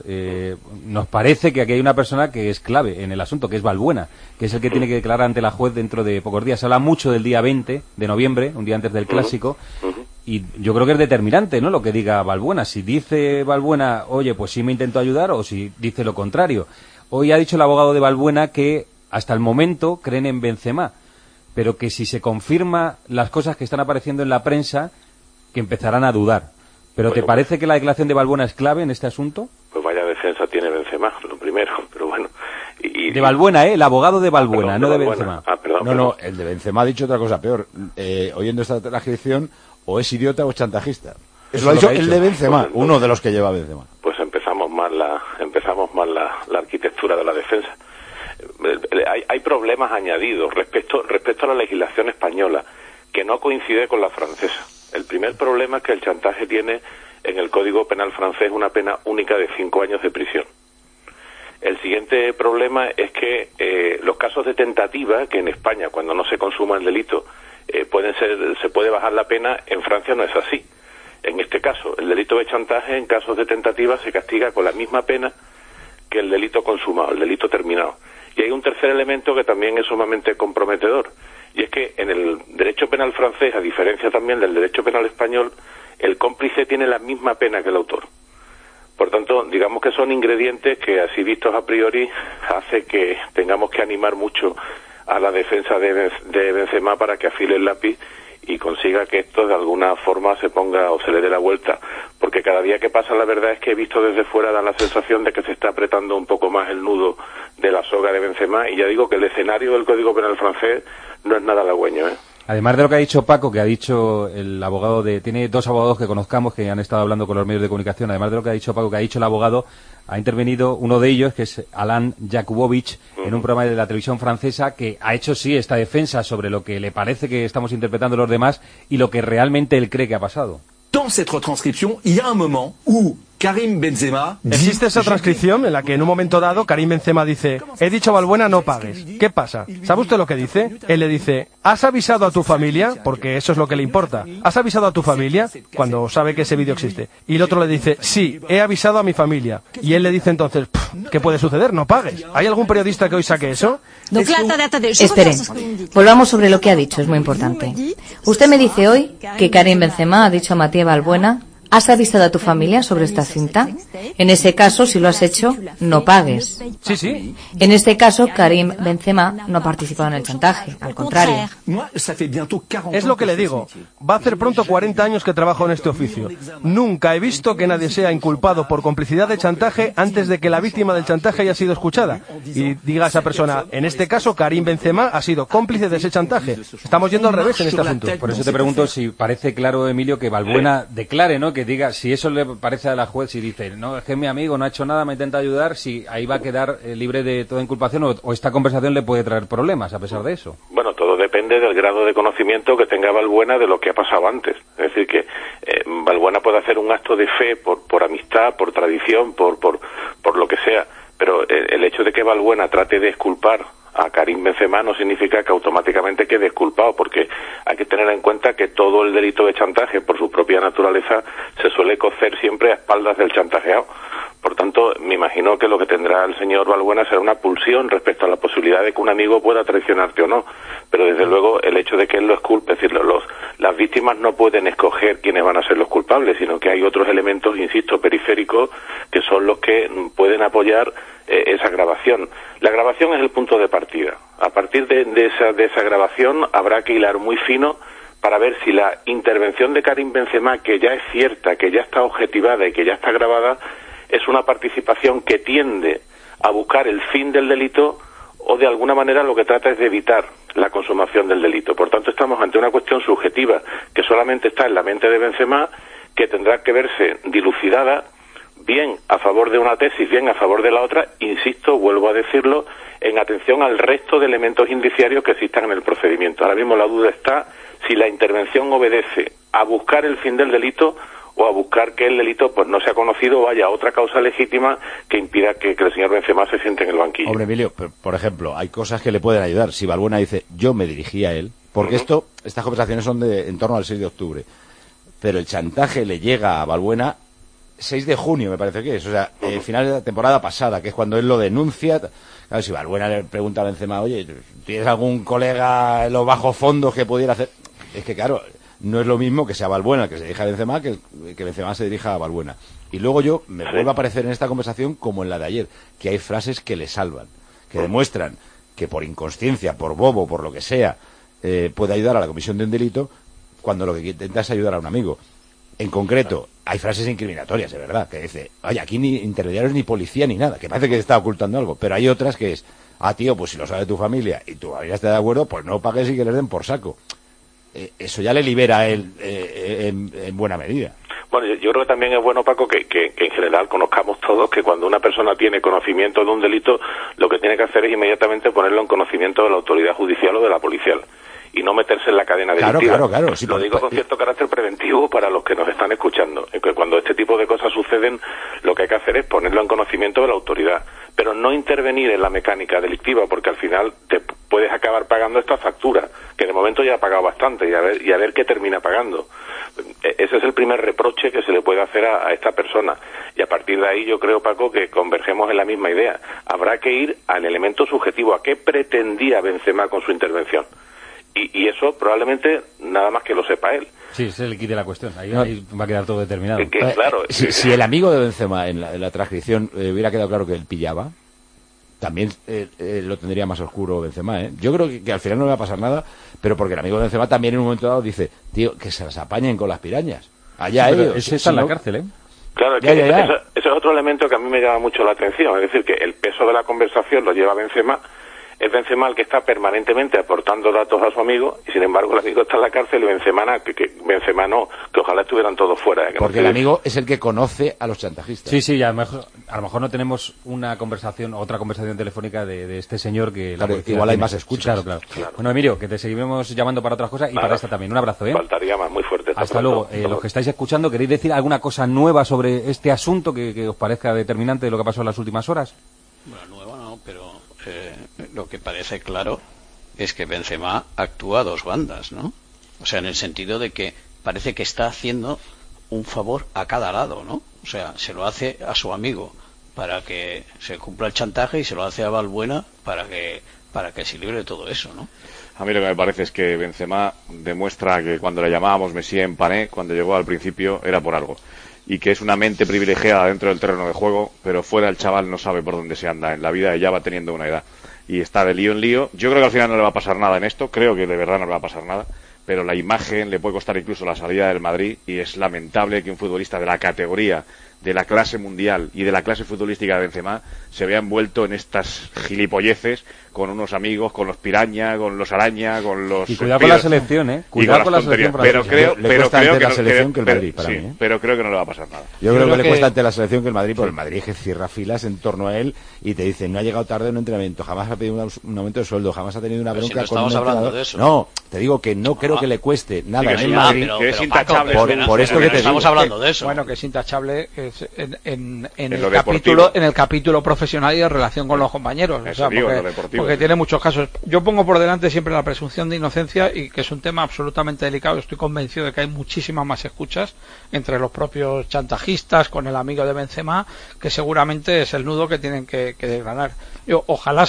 nos parece que aquí hay una persona que es clave en el asunto, que es Balbuena, que es el que tiene que declarar ante la juez dentro de pocos días. Se habla mucho del día 20 de noviembre, un día antes del Clásico, y yo creo que es determinante, ¿no?, lo que diga Balbuena. Si dice Balbuena, oye, pues sí me intento ayudar, o si dice lo contrario. Hoy ha dicho el abogado de Balbuena que hasta el momento creen en Benzema, pero que si se confirma las cosas que están apareciendo en la prensa, que empezarán a dudar. ¿Pero bueno, te parece que la declaración de Balbuena es clave en este asunto? Pues vaya defensa tiene Benzema, lo primero, pero bueno. De Balbuena, el abogado de Balbuena, no de Benzema. No, el de Benzema ha dicho otra cosa peor. Oyendo esta transcripción, o es idiota o es chantajista. Eso lo ha dicho el de Benzema, pues, uno de los que lleva Benzema. Pues empezamos mal la arquitectura de la defensa. Hay problemas añadidos respecto a la legislación española, que no coincide con la francesa. El primer problema es que el chantaje tiene en el Código Penal francés una pena única de 5 años de prisión. El siguiente problema es que los casos de tentativa, que en España, cuando no se consuma el delito, se puede bajar la pena, en Francia no es así. En este caso, el delito de chantaje en casos de tentativa se castiga con la misma pena que el delito consumado, el delito terminado. Y hay un tercer elemento que también es sumamente comprometedor, y es que en el derecho penal francés, a diferencia también del derecho penal español, el cómplice tiene la misma pena que el autor. Por tanto, digamos que son ingredientes que, así vistos a priori, hace que tengamos que animar mucho a la defensa de Benzema para que afile el lápiz y consiga que esto de alguna forma se ponga o se le dé la vuelta, porque cada día que pasa la verdad es que he visto desde fuera, da la sensación de que se está apretando un poco más el nudo de la soga de Benzema, y ya digo que el escenario del Código Penal francés no es nada halagüeño, ¿eh? Además de lo que ha dicho Paco, que ha dicho el abogado tiene dos abogados que conozcamos que han estado hablando con los medios de comunicación, además de lo que ha dicho Paco, que ha dicho el abogado, ha intervenido uno de ellos, que es Alain Jakubowicz, en un programa de la televisión francesa, que ha hecho sí esta defensa sobre lo que le parece que estamos interpretando los demás y lo que realmente él cree que ha pasado. Dans cette retranscription, il y a un moment où Karim Benzema... Existe esa transcripción en la que en un momento dado Karim Benzema dice: he dicho a Balbuena no pagues. ¿Qué pasa? ¿Sabe usted lo que dice? Él le dice: ¿has avisado a tu familia? Porque eso es lo que le importa. ¿Has avisado a tu familia? Cuando sabe que ese vídeo existe. Y el otro le dice: sí, he avisado a mi familia. Y él le dice entonces: ¿qué puede suceder? No pagues. ¿Hay algún periodista que hoy saque eso? Espere, volvamos sobre lo que ha dicho, es muy importante. Usted me dice hoy que Karim Benzema ha dicho a Mathieu Balbuena: ¿has avisado a tu familia sobre esta cinta? En ese caso, si lo has hecho, no pagues. Sí, sí. En este caso, Karim Benzema no ha participado en el chantaje, al contrario. Es lo que le digo. Va a hacer pronto 40 años que trabajo en este oficio. Nunca he visto que nadie sea inculpado por complicidad de chantaje antes de que la víctima del chantaje haya sido escuchada. Y diga a esa persona: en este caso, Karim Benzema ha sido cómplice de ese chantaje. Estamos yendo al revés en este asunto. Por eso te pregunto si parece claro, Emilio, que Balbuena declare, ¿no?, que diga, si eso le parece a la juez y dice: no, es que mi amigo no ha hecho nada, me intenta ayudar, si ahí va a quedar libre de toda inculpación, o esta conversación le puede traer problemas a pesar de eso. Bueno, todo depende del grado de conocimiento que tenga Balbuena de lo que ha pasado antes. Es decir, que Balbuena puede hacer un acto de fe por amistad, por tradición, por lo que sea, pero el hecho de que Balbuena trate de exculpar a Karim Benzema no significa que automáticamente quede exculpado, porque hay que tener en cuenta que todo el delito de chantaje, por su propia naturaleza, se suele cocer siempre a espaldas del chantajeado. Por tanto, me imagino que lo que tendrá el señor Balbuena será una pulsión respecto a la posibilidad de que un amigo pueda traicionarte o no. Pero desde luego el hecho de que él lo exculpe, es decir, las víctimas no pueden escoger quiénes van a ser los culpables, sino que hay otros elementos, insisto, periféricos, que son los que pueden apoyar esa grabación. La grabación es el punto de partida. A partir de esa grabación habrá que hilar muy fino para ver si la intervención de Karim Benzema, que ya es cierta, que ya está objetivada y que ya está grabada, es una participación que tiende a buscar el fin del delito, o de alguna manera lo que trata es de evitar la consumación del delito. Por tanto, estamos ante una cuestión subjetiva que solamente está en la mente de Benzema, que tendrá que verse dilucidada, bien a favor de una tesis, bien a favor de la otra, insisto, vuelvo a decirlo, en atención al resto de elementos indiciarios que existan en el procedimiento. Ahora mismo la duda está si la intervención obedece a buscar el fin del delito o a buscar que el delito pues no sea conocido o haya otra causa legítima que impida que el señor Benzema se siente en el banquillo. Hombre, Emilio, por ejemplo, hay cosas que le pueden ayudar. Si Balbuena dice: yo me dirigí a él, porque estas conversaciones son en torno al 6 de octubre, pero el chantaje le llega a Balbuena 6 de junio, me parece que es, o sea, final de la temporada pasada, que es cuando él lo denuncia. Claro, si Balbuena le pregunta a Benzema: oye, ¿tienes algún colega en los bajos fondos que pudiera hacer? Es que, claro, no es lo mismo que sea Balbuena el que se dirija a Benzema que Benzema se dirija a Balbuena. Y luego me vuelve a aparecer en esta conversación, como en la de ayer, que hay frases que le salvan, que demuestran que por inconsciencia, por bobo, por lo que sea, puede ayudar a la comisión de un delito, cuando lo que intenta es ayudar a un amigo. En concreto, hay frases incriminatorias, de verdad, que dice: oye, aquí ni intermediarios ni policía ni nada, que parece que está ocultando algo. Pero hay otras que es: tío, pues si lo sabe tu familia y tu familia está de acuerdo, pues no pagues y que les den por saco. Eso ya le libera a él en buena medida. Bueno, yo creo que también es bueno, Paco, que en general conozcamos todos que cuando una persona tiene conocimiento de un delito, lo que tiene que hacer es inmediatamente ponerlo en conocimiento de la autoridad judicial o de la policial, y no meterse en la cadena delictiva. Claro. Sí, lo digo con cierto carácter preventivo para los que nos están escuchando. Que cuando este tipo de cosas suceden, lo que hay que hacer es ponerlo en conocimiento de la autoridad, pero no intervenir en la mecánica delictiva, porque al final te puedes acabar pagando esta factura, que de momento ya ha pagado bastante, y a ver qué termina pagando. Ese es el primer reproche que se le puede hacer a esta persona. Y a partir de ahí yo creo, Paco, que convergemos en la misma idea. Habrá que ir al elemento subjetivo, a qué pretendía Benzema con su intervención. Y eso probablemente nada más que lo sepa él. Sí, se le quite la cuestión. Ahí va a quedar todo determinado. Claro. Si el amigo de Benzema en la transcripción hubiera quedado claro que él pillaba, también lo tendría más oscuro Benzema, ¿eh? Yo creo que al final no le va a pasar nada, pero porque el amigo Benzema también en un momento dado dice, tío, que se las apañen con las pirañas. Allá sí, ellos. Ese está en la cárcel, ¿eh? Claro, que ese es otro elemento que a mí me llama mucho la atención, es decir, que el peso de la conversación lo lleva Benzema. Es Benzema el que está permanentemente aportando datos a su amigo y sin embargo el amigo está en la cárcel y Benzema no, que ojalá estuvieran todos fuera. Porque el amigo es el que conoce a los chantajistas. Sí, a lo mejor no tenemos otra conversación telefónica de este señor que... Claro, igual hay más escuchas. Claro. Bueno, Emilio, que te seguimos llamando para otras cosas y para esta también. Un abrazo, ¿eh? Faltaría más, muy fuerte. Hasta luego. Los que estáis escuchando, ¿queréis decir alguna cosa nueva sobre este asunto que os parezca determinante de lo que ha pasado en las últimas horas? Bueno, nueva no, pero... lo que parece claro es que Benzema actúa a dos bandas, ¿no? O sea, en el sentido de que parece que está haciendo un favor a cada lado, ¿no? O sea, se lo hace a su amigo para que se cumpla el chantaje y se lo hace a Balbuena para que se libre de todo eso, ¿no? A mí lo que me parece es que Benzema demuestra que cuando le llamábamos Messi en Pané, cuando llegó al principio, era por algo. Y que es una mente privilegiada dentro del terreno de juego, pero fuera el chaval no sabe por dónde se anda. En la vida ya va teniendo una edad. Y está de lío en lío. Yo creo que al final no le va a pasar nada en esto. Creo que de verdad no le va a pasar nada. Pero la imagen le puede costar incluso la salida del Madrid. Y es lamentable que un futbolista de la categoría, de la clase mundial y de la clase futbolística de Benzema se vea envuelto en estas gilipolleces con unos amigos, con los Piraña, con los Araña, con los... Y cuidado con la selección, ¿eh? Cuidado con la selección. Pero creo que la selección que el Madrid, para mí, ¿eh? Pero creo que no le va a pasar nada. Yo creo que le cuesta ante la selección que el Madrid, porque el Madrid que cierra filas en torno a él y te dice, no ha llegado tarde en un entrenamiento, jamás ha pedido un aumento de sueldo, jamás ha tenido una bronca con un entrenador. No, te digo que no creo que le cueste nada en el Madrid. Que es intachable. Por esto que te estamos hablando de eso. Bueno, que es intachable en el capítulo profesional y de relación con los compañeros. O sea, porque tiene muchos casos. Yo pongo por delante siempre la presunción de inocencia y que es un tema absolutamente delicado. Estoy convencido de que hay muchísimas más escuchas entre los propios chantajistas con el amigo de Benzema, que seguramente es el nudo que tienen que desgranar. Ojalá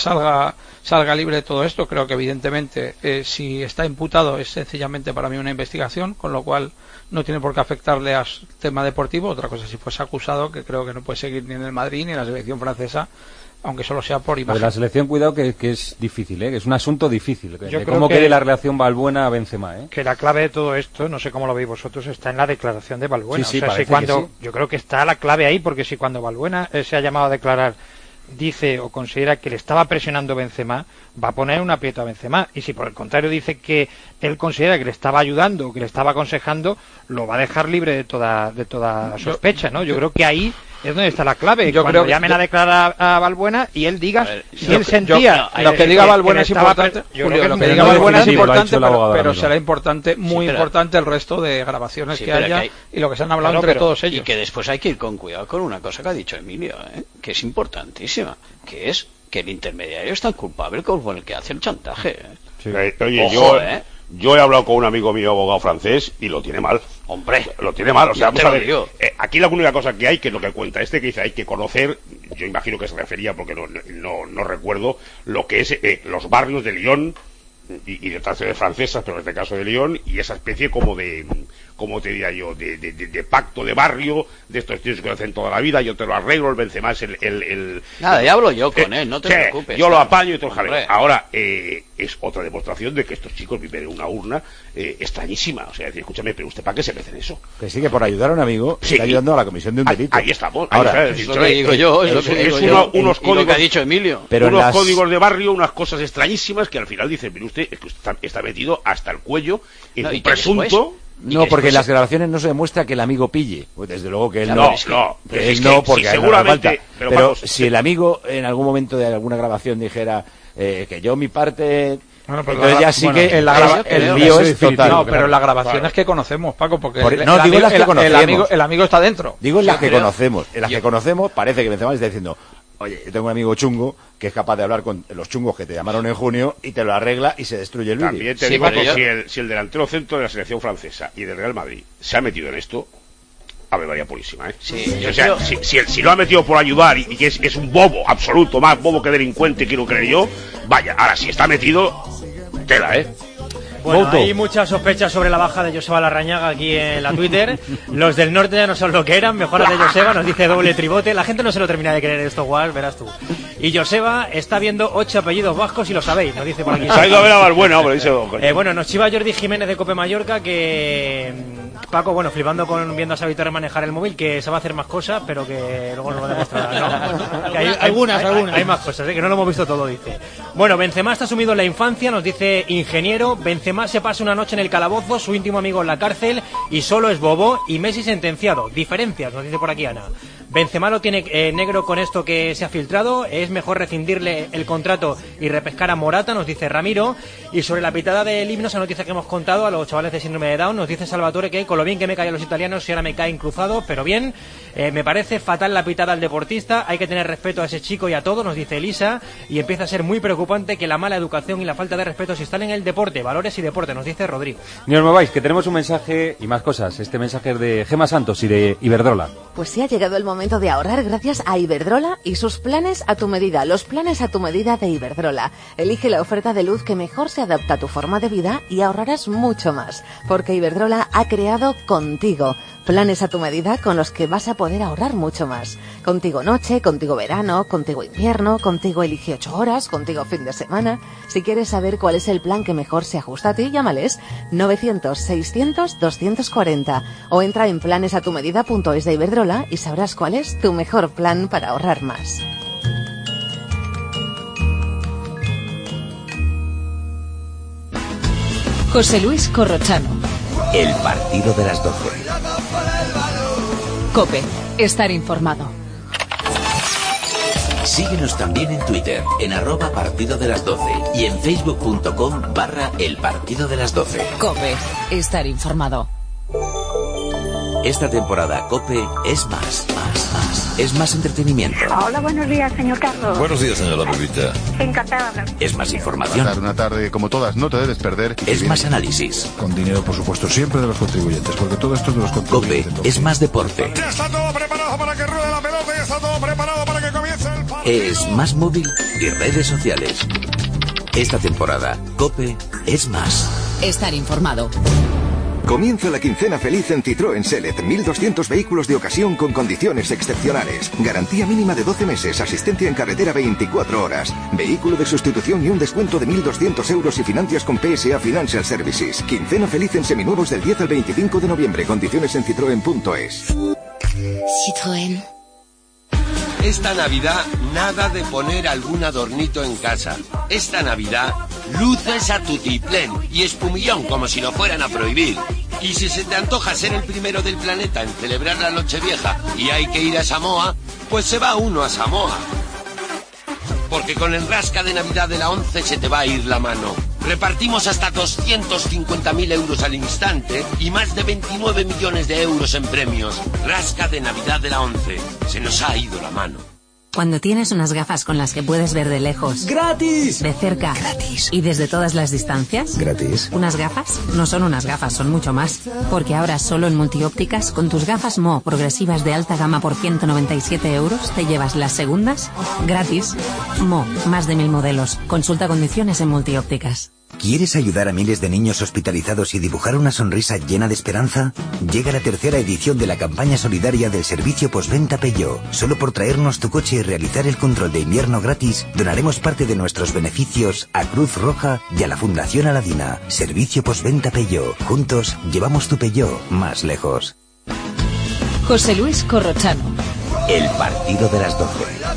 salga libre de todo esto. Creo que evidentemente si está imputado es sencillamente para mí una investigación, con lo cual no tiene por qué afectarle al tema deportivo. Otra cosa si fuese acusado, que creo que no puede seguir ni en el Madrid ni en la selección francesa, aunque solo sea por imagen. De la selección, cuidado que es difícil, que es un asunto difícil. ¿Cómo quede la relación Balbuena-Benzema? Que la clave de todo esto, no sé cómo lo veis vosotros, está en la declaración de Balbuena. Sí, Yo creo que está la clave ahí, porque si cuando Balbuena se ha llamado a declarar dice o considera que le estaba presionando Benzema, va a poner un aprieto a Benzema, y si por el contrario dice que él considera que le estaba ayudando o que le estaba aconsejando, lo va a dejar libre de toda sospecha, ¿no? Yo creo que ahí es donde está la clave. Yo creo que llamen a declarar a Balbuena y él diga si él sentía lo que diga Balbuena es importante. Lo que diga Balbuena es importante, pero será importante, muy importante el resto de grabaciones que haya y lo que se han hablado entre todos ellos. Y que después hay que ir con cuidado con una cosa que ha dicho Emilio, que es importantísima, que es que el intermediario es tan culpable como el que hace el chantaje. Sí. Oye, ojo, yo he hablado con un amigo mío, abogado francés, y lo tiene mal. Hombre, lo tiene mal. O sea, vamos a ver. Aquí la única cosa que hay, que es lo que cuenta que dice, hay que conocer, yo imagino que se refería, porque no recuerdo, lo que es los barrios de Lyon y de otras ciudades francesas, pero en este caso de Lyon, y esa especie como de, como te diría yo, de pacto de barrio, de estos tíos que lo hacen toda la vida, yo te lo arreglo, el Benzema es el Nada, ya hablo yo con él, no te preocupes. Yo lo apaño y todo el jaleo. Ahora, es otra demostración de que estos chicos viven en una urna extrañísima. O sea, decir, escúchame, pero ¿usted para qué se meten eso? Que sí, que por ayudar a un amigo está ayudando a la comisión de un delito. Ahí estamos. Ahora, es lo que digo yo, unos códigos, lo que ha dicho Emilio. Pero unos códigos de barrio, unas cosas extrañísimas que al final dicen, mire usted, es que está metido hasta el cuello en un presunto... No, porque en las grabaciones no se demuestra que el amigo pille. Pues desde luego que él porque seguramente. Pero si el amigo en algún momento de alguna grabación dijera que yo mi parte... Bueno, pero entonces ya sí que el lío es total. No, pero en las grabaciones que conocemos, Paco, porque el amigo está dentro. Digo en las que conocemos. En las que conocemos parece que Benzema está diciendo... Oye, yo tengo un amigo chungo que es capaz de hablar con los chungos que te llamaron en junio y te lo arregla y se destruye el vídeo. También te digo que si el delantero centro de la selección francesa y del Real Madrid se ha metido en esto, Ave María Purísima, Sí, o sea, si lo ha metido por ayudar y que es un bobo absoluto, más bobo que delincuente, quiero creer yo, vaya, ahora si está metido, tela, Bueno, hay muchas sospechas sobre la baja de Joseba Larrañaga aquí en la Twitter. Los del norte ya no son lo que eran. Mejoras de Joseba, nos dice doble tribote. La gente no se lo termina de creer esto, Guas, verás tú. Y Joseba está viendo 8 apellidos vascos y lo sabéis, nos dice por aquí. Se ha ido a ver a Balbuena, hombre, dice bueno, nos chiva Jordi Jiménez de Cope Mallorca que Paco, bueno, flipando con viendo a Xavi Torres manejar el móvil, que se va a hacer más cosas, pero que luego nos lo demostrará, ¿no? Que algunas. Hay más cosas, que no lo hemos visto todo, dice. Bueno, Benzema está sumido en la infancia, nos dice Ingeniero. Benzema se pasa una noche en el calabozo, su íntimo amigo en la cárcel y solo es bobo, y Messi sentenciado. Diferencias, nos dice por aquí Ana. Benzema lo tiene negro con esto que se ha filtrado, es mejor rescindirle el contrato y repescar a Morata, nos dice Ramiro. Y sobre la pitada del himno, esa noticia que hemos contado a los chavales de síndrome de Down, nos dice Salvatore que con lo bien que me caen los italianos, y ahora me caen cruzados, pero bien, me parece fatal la pitada al deportista, hay que tener respeto a ese chico y a todo, nos dice Elisa, y empieza a ser muy preocupante que la mala educación y la falta de respeto se instalen en el deporte, valores y deporte, nos dice Rodrigo. Ni os mováis, que tenemos un mensaje y más cosas. Este mensaje es de Gema Santos y de Iberdrola. Pues sí, ha llegado el momento de ahorrar gracias a Iberdrola y sus planes a tu medida, los planes a tu medida de Iberdrola. Elige la oferta de luz que mejor se adapta a tu forma de vida y ahorrarás mucho más, porque Iberdrola ha creado Contigo. Planes a tu medida con los que vas a poder ahorrar mucho más. Contigo noche, contigo verano, contigo invierno, contigo elige 8 horas, contigo fin de semana. Si quieres saber cuál es el plan que mejor se ajusta a ti, llámales 900-600-240 o entra en planesatumedida.es de Iberdrola y sabrás cuál es tu mejor plan para ahorrar más. José Luis Corrochano. El partido de las 12. COPE. Estar informado. Síguenos también en Twitter, en @partido de las 12 y en facebook.com/el partido de las 12. COPE. Estar informado. Esta temporada COPE es más. Es más entretenimiento. Hola, buenos días, señor Carlos. Buenos días, señora Pepita. Encantada. Es más información. Una tarde como todas, no te debes perder. Es más análisis. Con dinero, por supuesto, siempre de los contribuyentes, porque todo esto es de los contribuyentes. COPE es más deporte. Ya está todo preparado para que ruede la pelota, ya está todo preparado para que comience el partido. Es más móvil y redes sociales. Esta temporada, COPE es más. Estar informado. Comienza la quincena feliz en Citroën Select. 1.200 vehículos de ocasión con condiciones excepcionales. Garantía mínima de 12 meses, asistencia en carretera 24 horas. Vehículo de sustitución y un descuento de 1.200 euros si financias con PSA Financial Services. Quincena feliz en seminuevos del 10 al 25 de noviembre. Condiciones en citroen.es. Citroën. Esta Navidad, nada de poner algún adornito en casa. Esta Navidad, luces a tutiplén y espumillón como si lo fueran a prohibir. Y si se te antoja ser el primero del planeta en celebrar la Nochevieja y hay que ir a Samoa, pues se va uno a Samoa. Porque con el rasca de Navidad de la 11 se te va a ir la mano. Repartimos hasta 250.000 euros al instante y más de 29 millones de euros en premios. Rasca de Navidad de la 11. Se nos ha ido la mano. Cuando tienes unas gafas con las que puedes ver de lejos, ¡gratis!, de cerca, ¡gratis!, y desde todas las distancias, ¡gratis! Unas gafas no son unas gafas, son mucho más. Porque ahora solo en Multiópticas, con tus gafas Mo progresivas de alta gama por 197 euros, te llevas las segundas gratis. Mo, más de 1000 modelos. Consulta condiciones en Multiópticas. ¿Quieres ayudar a miles de niños hospitalizados y dibujar una sonrisa llena de esperanza? Llega la tercera edición de la campaña solidaria del servicio postventa Peugeot. Solo por traernos tu coche y realizar el control de invierno gratis, donaremos parte de nuestros beneficios a Cruz Roja y a la Fundación Aladina. Servicio postventa Peugeot. Juntos llevamos tu Peugeot más lejos. José Luis Corrochano. El partido de las 12.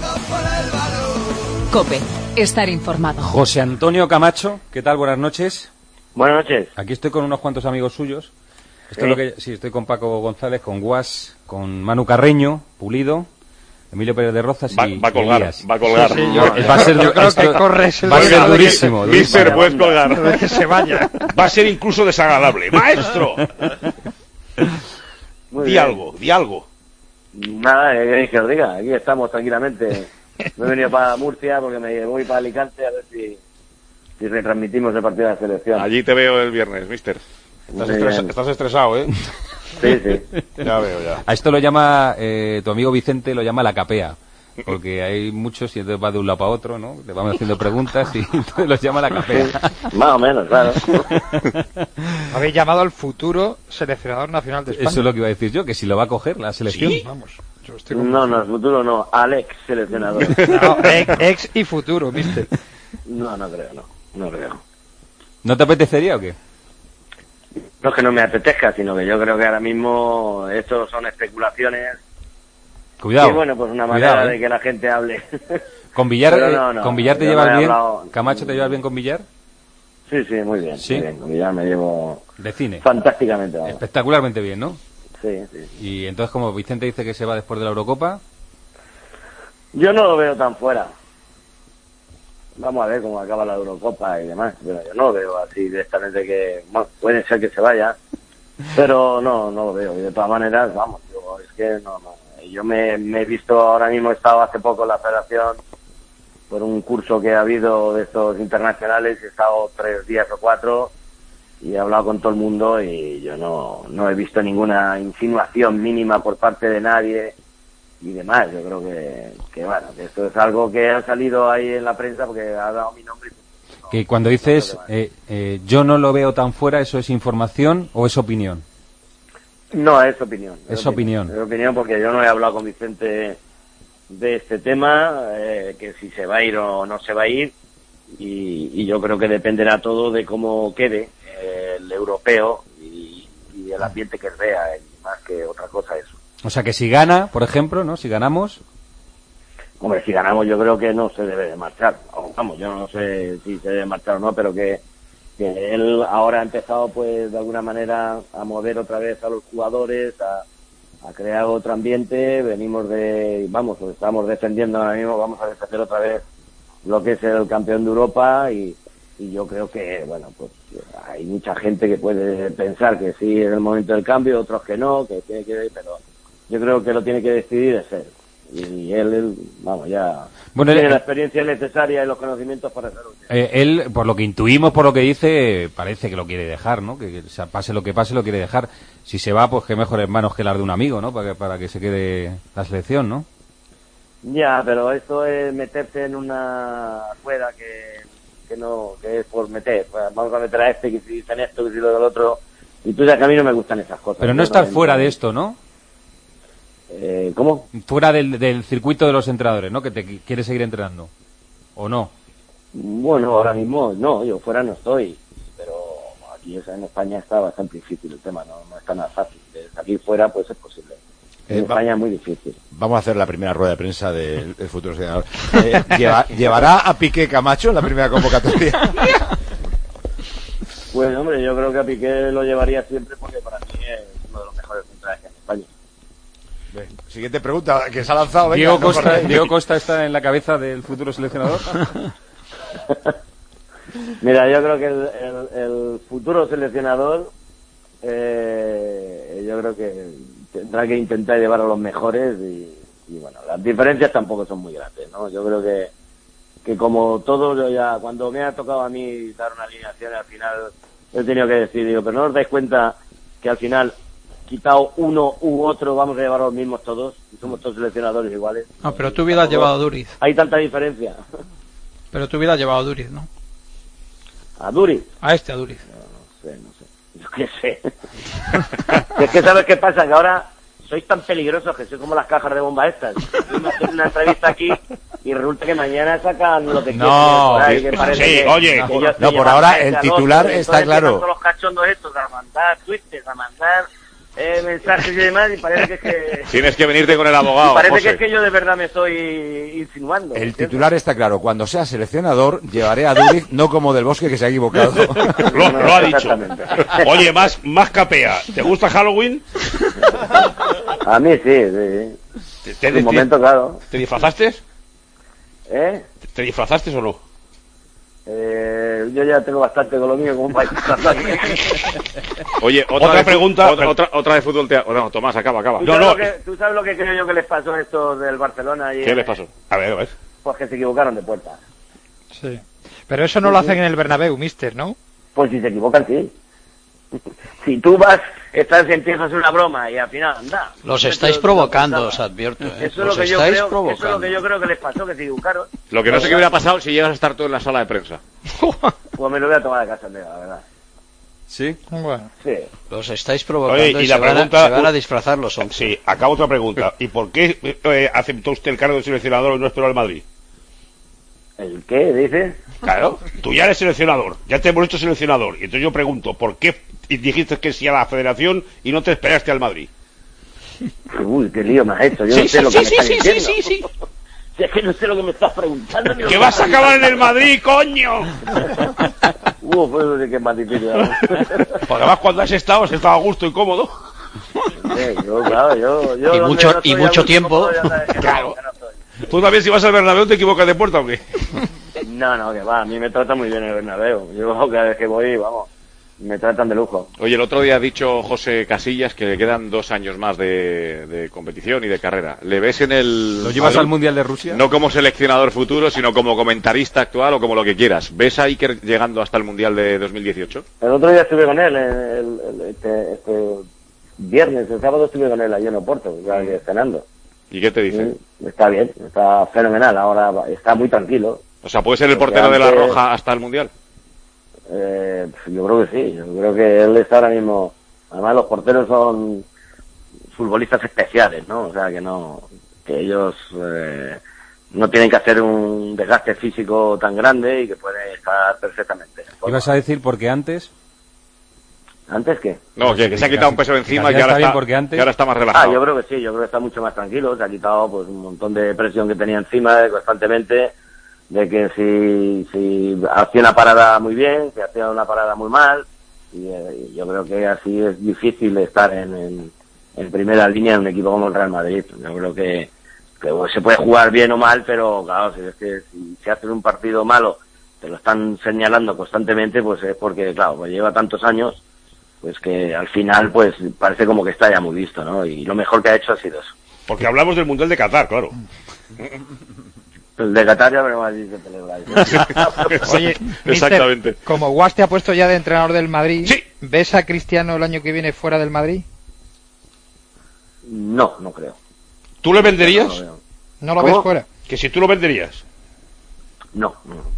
COPE. Estar informado. José Antonio Camacho, ¿qué tal? Buenas noches. Buenas noches. Aquí estoy con unos cuantos amigos suyos. Estoy con Paco González, con Guas, con Manu Carreño, Pulido, Emilio Pérez de Rozas va a colgar, Elías. Va a colgar. Sí, yo creo que corres el va a ser durísimo. Mister, puedes colgar. Que se vaya. Va a ser incluso desagradable. ¡Maestro! Di algo. Nada, que os diga, aquí estamos tranquilamente. Me he venido para Murcia porque me voy para Alicante a ver si retransmitimos el partido de la selección. Allí te veo el viernes, mister. Estás estresado, ¿eh? Sí. Ya veo, ya. A esto lo llama, tu amigo Vicente lo llama la capea. Porque hay muchos y entonces va de un lado para otro, ¿no? Le vamos haciendo preguntas y entonces los llama la capea. Más o menos, claro. Habéis llamado al futuro seleccionador nacional de España. Eso es lo que iba a decir yo, que si lo va a coger la selección. ¿Sí? Vamos. No, futuro no, al ex seleccionador. No, ex y futuro, ¿viste? No creo, no creo. ¿No te apetecería o qué? No es que no me apetezca, sino que yo creo que ahora mismo esto son especulaciones. Cuidado. Y bueno, pues una manera de que la gente hable. ¿Con Villar, ¿con Villar te llevas bien? ¿Camacho te llevas bien con Villar? Sí, muy bien. ¿Sí? Muy bien. Con Villar me llevo... De cine. Fantásticamente. Vamos. Espectacularmente bien, ¿no? Sí. Y entonces, como Vicente dice que se va después de la Eurocopa... Yo no lo veo tan fuera. Vamos a ver cómo acaba la Eurocopa y demás. Pero yo no lo veo así directamente que... Bueno, puede ser que se vaya, pero no lo veo. Y de todas maneras, vamos, es que no. Yo me he visto, ahora mismo he estado hace poco en la federación por un curso que ha habido de estos internacionales, he estado 3 días o 4 y he hablado con todo el mundo y yo no he visto ninguna insinuación mínima por parte de nadie y demás. Yo creo que bueno, que esto es algo que ha salido ahí en la prensa porque ha dado mi nombre. Que cuando dices yo no lo veo tan fuera, ¿eso es información o es opinión? No, es opinión. Es opinión. Es opinión porque yo no he hablado con Vicente de este tema, que si se va a ir o no se va a ir, y yo creo que dependerá todo de cómo quede el europeo y el ambiente que vea, más que otra cosa eso. O sea que si gana, por ejemplo, ¿no? Si ganamos... Hombre, si ganamos yo creo que no se debe de marchar. Vamos, yo no sé si se debe marchar o no, pero que él ahora ha empezado pues de alguna manera a mover otra vez a los jugadores, a crear otro ambiente. Estamos defendiendo ahora mismo, vamos a defender otra vez lo que es el campeón de Europa y yo creo que, bueno, pues hay mucha gente que puede pensar que sí es el momento del cambio, otros que no, que tiene que, pero yo creo que lo tiene que decidir es él. Y él tiene la experiencia necesaria y los conocimientos para hacerlo. Él, por lo que intuimos, por lo que dice, parece que lo quiere dejar, ¿no? Que pase lo que pase, lo quiere dejar. Si se va, pues qué mejores manos que las de un amigo, ¿no? Para que se quede la selección, ¿no? Ya, pero esto es meterse en una rueda que es por meter. Pues vamos a meter a este, que si dicen esto, que si lo del otro. Y tú sabes que a mí no me gustan esas cosas. Pero no estar fuera de esto, ¿no? ¿Cómo? Fuera del circuito de los entrenadores, ¿no? Que te quieres seguir entrenando. ¿O no? Bueno, ahora mismo no, yo fuera no estoy. Pero aquí en España está bastante difícil el tema, no está nada fácil. Desde aquí fuera pues es posible. En España es muy difícil. Vamos a hacer la primera rueda de prensa del futuro seleccionador. ¿Llevará a Piqué Camacho en la primera convocatoria? Pues hombre, yo creo que a Piqué lo llevaría siempre porque para mí es uno de los mejores centrales en España. Siguiente pregunta, que se ha lanzado. Diego Costa está en la cabeza del futuro seleccionador. Mira, yo creo que el futuro seleccionador yo creo que tendrá que intentar llevar a los mejores y bueno, las diferencias tampoco son muy grandes, ¿no? Yo creo que como todo, yo ya cuando me ha tocado a mí dar una alineación al final he tenido que decir, pero no os dais cuenta que al final quitado uno u otro vamos a llevar los mismos todos y somos todos seleccionadores iguales. No, pero tú hubieras llevado a Duriz. Hay tanta diferencia. Pero tú hubieras llevado a Duriz, ¿no? ¿A Duriz? A Duriz. No sé. Yo qué sé. Es que ¿sabes qué pasa? Que ahora sois tan peligrosos que sois como las cajas de bomba estas. Me hacen una entrevista aquí y resulta que mañana sacan lo que quieren. No, por ahora el titular está claro. Todos los cachondos estos a mandar twitters, a mandar mensajes y demás, y parece que tienes que venirte con el abogado. Parece José. que es que yo de verdad me estoy insinuando. El titular está claro. Cuando sea seleccionador, llevaré a Duriz, no como Del Bosque, que se ha equivocado. Lo ha dicho. Oye, más capea. ¿Te gusta Halloween? A mí sí. En un momento, claro. ¿Te disfrazaste? ¿Te disfrazaste o no? Yo ya tengo bastante con lo mío como un país. Oye, otra pregunta, otra de fútbol. No, Tomás, acaba. ¿Tú sabes lo que creo yo que les pasó a estos del Barcelona? ¿Qué les pasó? A ver. Pues que se equivocaron de puerta. Sí. Pero eso no lo hacen en el Bernabéu, mister, ¿no? Pues si se equivocan, sí. Si tú empiezas una broma y al final anda. Los estáis provocando, os advierto. Eso es lo que yo creo que les pasó, que se equivocaron. Lo que no sé qué hubiera pasado si llegas a estar tú en la sala de prensa. Pues me lo voy a tomar de casa, la verdad. ¿Sí? Bueno. Sí. Los estáis provocando. Oye, y se van a disfrazar los 11. Sí, acabo otra pregunta. ¿Y por qué aceptó usted el cargo de seleccionador y no esperó al Madrid? ¿El qué, dices? Claro, tú ya eres seleccionador, ya te hemos hecho seleccionador. Y entonces yo pregunto, ¿por qué dijiste que sí a la federación y no te esperaste al Madrid? Uy, qué lío me has hecho. Yo no sé lo que me estás diciendo. Sí. Si es que no sé lo que me estás preguntando. ¡Que vas a acabar en el Madrid, coño! Pues qué más difícil. Porque además cuando has estado a gusto y cómodo. Y mucho tiempo. Claro. ¿Tú también si vas al Bernabéu te equivocas de puerta o qué? No, que va, a mí me trata muy bien el Bernabéu. Yo cada vez que voy, vamos, me tratan de lujo. Oye, el otro día ha dicho José Casillas que le quedan 2 años más de competición y de carrera. ¿Le ves en el... ¿Lo llevas al Mundial de Rusia? No como seleccionador futuro, sino como comentarista actual o como lo que quieras. ¿Ves a Iker llegando hasta el Mundial de 2018? El otro día estuve con él, este viernes, el sábado estuve con él allí en Oporto, cenando. ¿Y qué te dice? Está bien, está fenomenal, ahora está muy tranquilo. O sea, ¿puede ser el portero de la Roja hasta el Mundial? Yo creo que sí, yo creo que él está ahora mismo... Además los porteros son futbolistas especiales, ¿no? O sea, que ellos no tienen que hacer un desgaste físico tan grande y que pueden estar perfectamente. ¿Ibas a decir porque antes? ¿Antes qué? No, que se ha quitado un peso de encima y que ahora está más relajado. Yo creo que sí, yo creo que está mucho más tranquilo, se ha quitado pues un montón de presión que tenía encima constantemente, de que si hacía una parada muy bien, si hacía una parada muy mal, y yo creo que así es difícil estar en primera línea en un equipo como el Real Madrid. Yo creo que se puede jugar bien o mal, pero claro, si haces un partido malo, te lo están señalando constantemente, pues es porque, claro, pues lleva tantos años, pues que al final pues parece como que está ya muy listo, ¿no? Y lo mejor que ha hecho ha sido eso. Porque hablamos del Mundial de Qatar, claro. El de Qatar ya veremos allí que celebráis. Oye, exactamente. Mister, como Guas te ha puesto ya de entrenador del Madrid, ¿sí? ¿Ves a Cristiano el año que viene fuera del Madrid? No creo. ¿Tú le venderías? ¿No lo ves fuera? Que si tú lo venderías. No.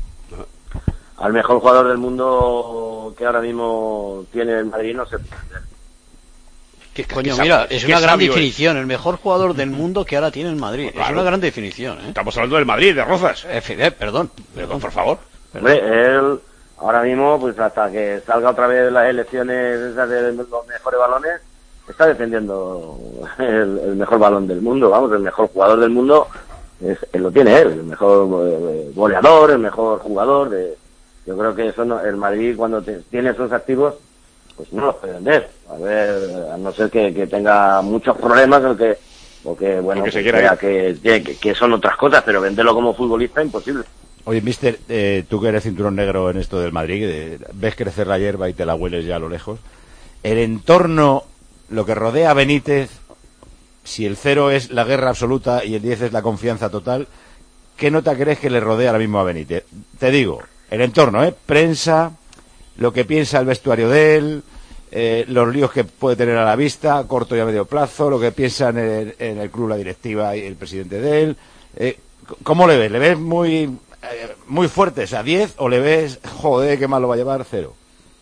Al mejor jugador del mundo que ahora mismo tiene el Madrid no se puede vender. Coño, mira, es una gran definición. El mejor jugador del mundo que ahora tiene el Madrid. Claro. Es una gran definición, ¿eh? Estamos hablando del Madrid, de Rozas. Perdón, por favor. Hombre, él ahora mismo, pues hasta que salga otra vez las elecciones esas de los mejores balones, está defendiendo el mejor balón del mundo. Vamos, el mejor jugador del mundo lo tiene él, el mejor goleador, el mejor jugador. Yo creo que eso el Madrid, cuando tiene esos activos, pues no los puede vender. A no ser que tenga muchos problemas o que bueno, que son otras cosas, pero venderlo como futbolista imposible. Oye, mister, tú que eres cinturón negro en esto del Madrid, ves crecer la hierba y te la hueles ya a lo lejos. El entorno, lo que rodea a Benítez, si el 0 es la guerra absoluta y el 10 es la confianza total, ¿qué nota crees que le rodea ahora mismo a Benítez? Te digo, el entorno, prensa, lo que piensa el vestuario de él, los líos que puede tener a la vista, a corto y a medio plazo, lo que piensan en el club, la directiva y el presidente de él. ¿Cómo le ves? ¿Le ves muy fuerte, o sea, 10, o le ves, joder, qué mal lo va a llevar, 0?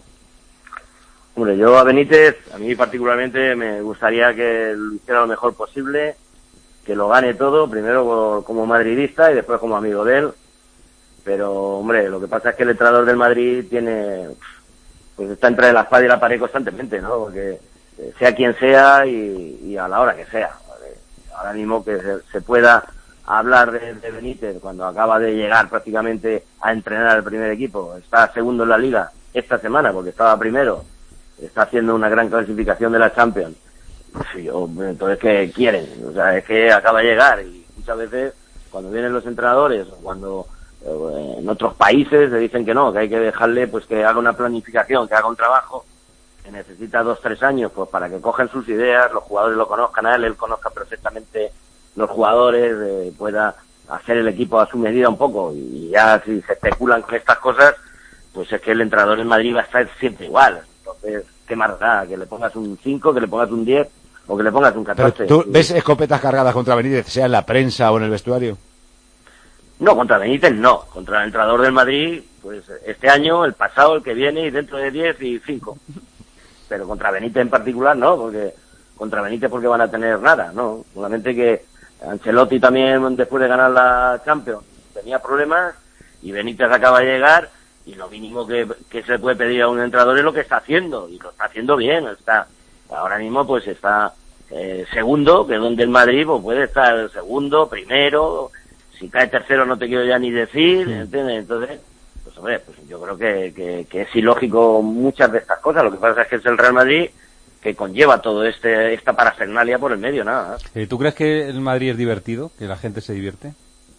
Hombre, yo a Benítez, a mí particularmente, me gustaría que lo hiciera lo mejor posible, que lo gane todo, primero como madridista y después como amigo de él. Pero, hombre, lo que pasa es que el entrenador del Madrid pues está entre la espada y la pared constantemente, ¿no? Porque sea quien sea y a la hora que sea. Ahora mismo que se pueda hablar de Benítez cuando acaba de llegar prácticamente a entrenar al primer equipo, está segundo en la Liga esta semana porque estaba primero, está haciendo una gran clasificación de la Champions. Entonces, ¿qué quieren? O sea, es que acaba de llegar y muchas veces cuando vienen los entrenadores o cuando en otros países le dicen que no, que hay que dejarle pues que haga una planificación, que haga un trabajo, que necesita 2-3 años pues para que cogen sus ideas, los jugadores lo conozcan a él conozca perfectamente los jugadores, pueda hacer el equipo a su medida un poco, y ya si se especulan con estas cosas, pues es que el entrenador en Madrid va a estar siempre igual. Entonces, ¿qué más da? Que le pongas un 5, que le pongas un 10 o que le pongas un 14. ¿Pero tú ves escopetas cargadas contra Benítez, sea en la prensa o en el vestuario? No, contra Benítez no. Contra el entrenador del Madrid, pues este año, el pasado, el que viene y dentro de 10 y 5. Pero contra Benítez en particular no, porque contra Benítez porque van a tener nada, ¿no? Solamente que Ancelotti también, después de ganar la Champions, tenía problemas y Benítez acaba de llegar y lo mínimo que se le puede pedir a un entrenador es lo que está haciendo, y lo está haciendo bien. Ahora mismo pues está segundo, que es donde el Madrid pues puede estar segundo, primero, si cae tercero no te quiero ya ni decir, ¿entiendes? Entonces, pues hombre, pues yo creo que es ilógico muchas de estas cosas. Lo que pasa es que es el Real Madrid que conlleva todo esta parafernalia por el medio, nada. ¿Tú crees que el Madrid es divertido? ¿Que la gente se divierte?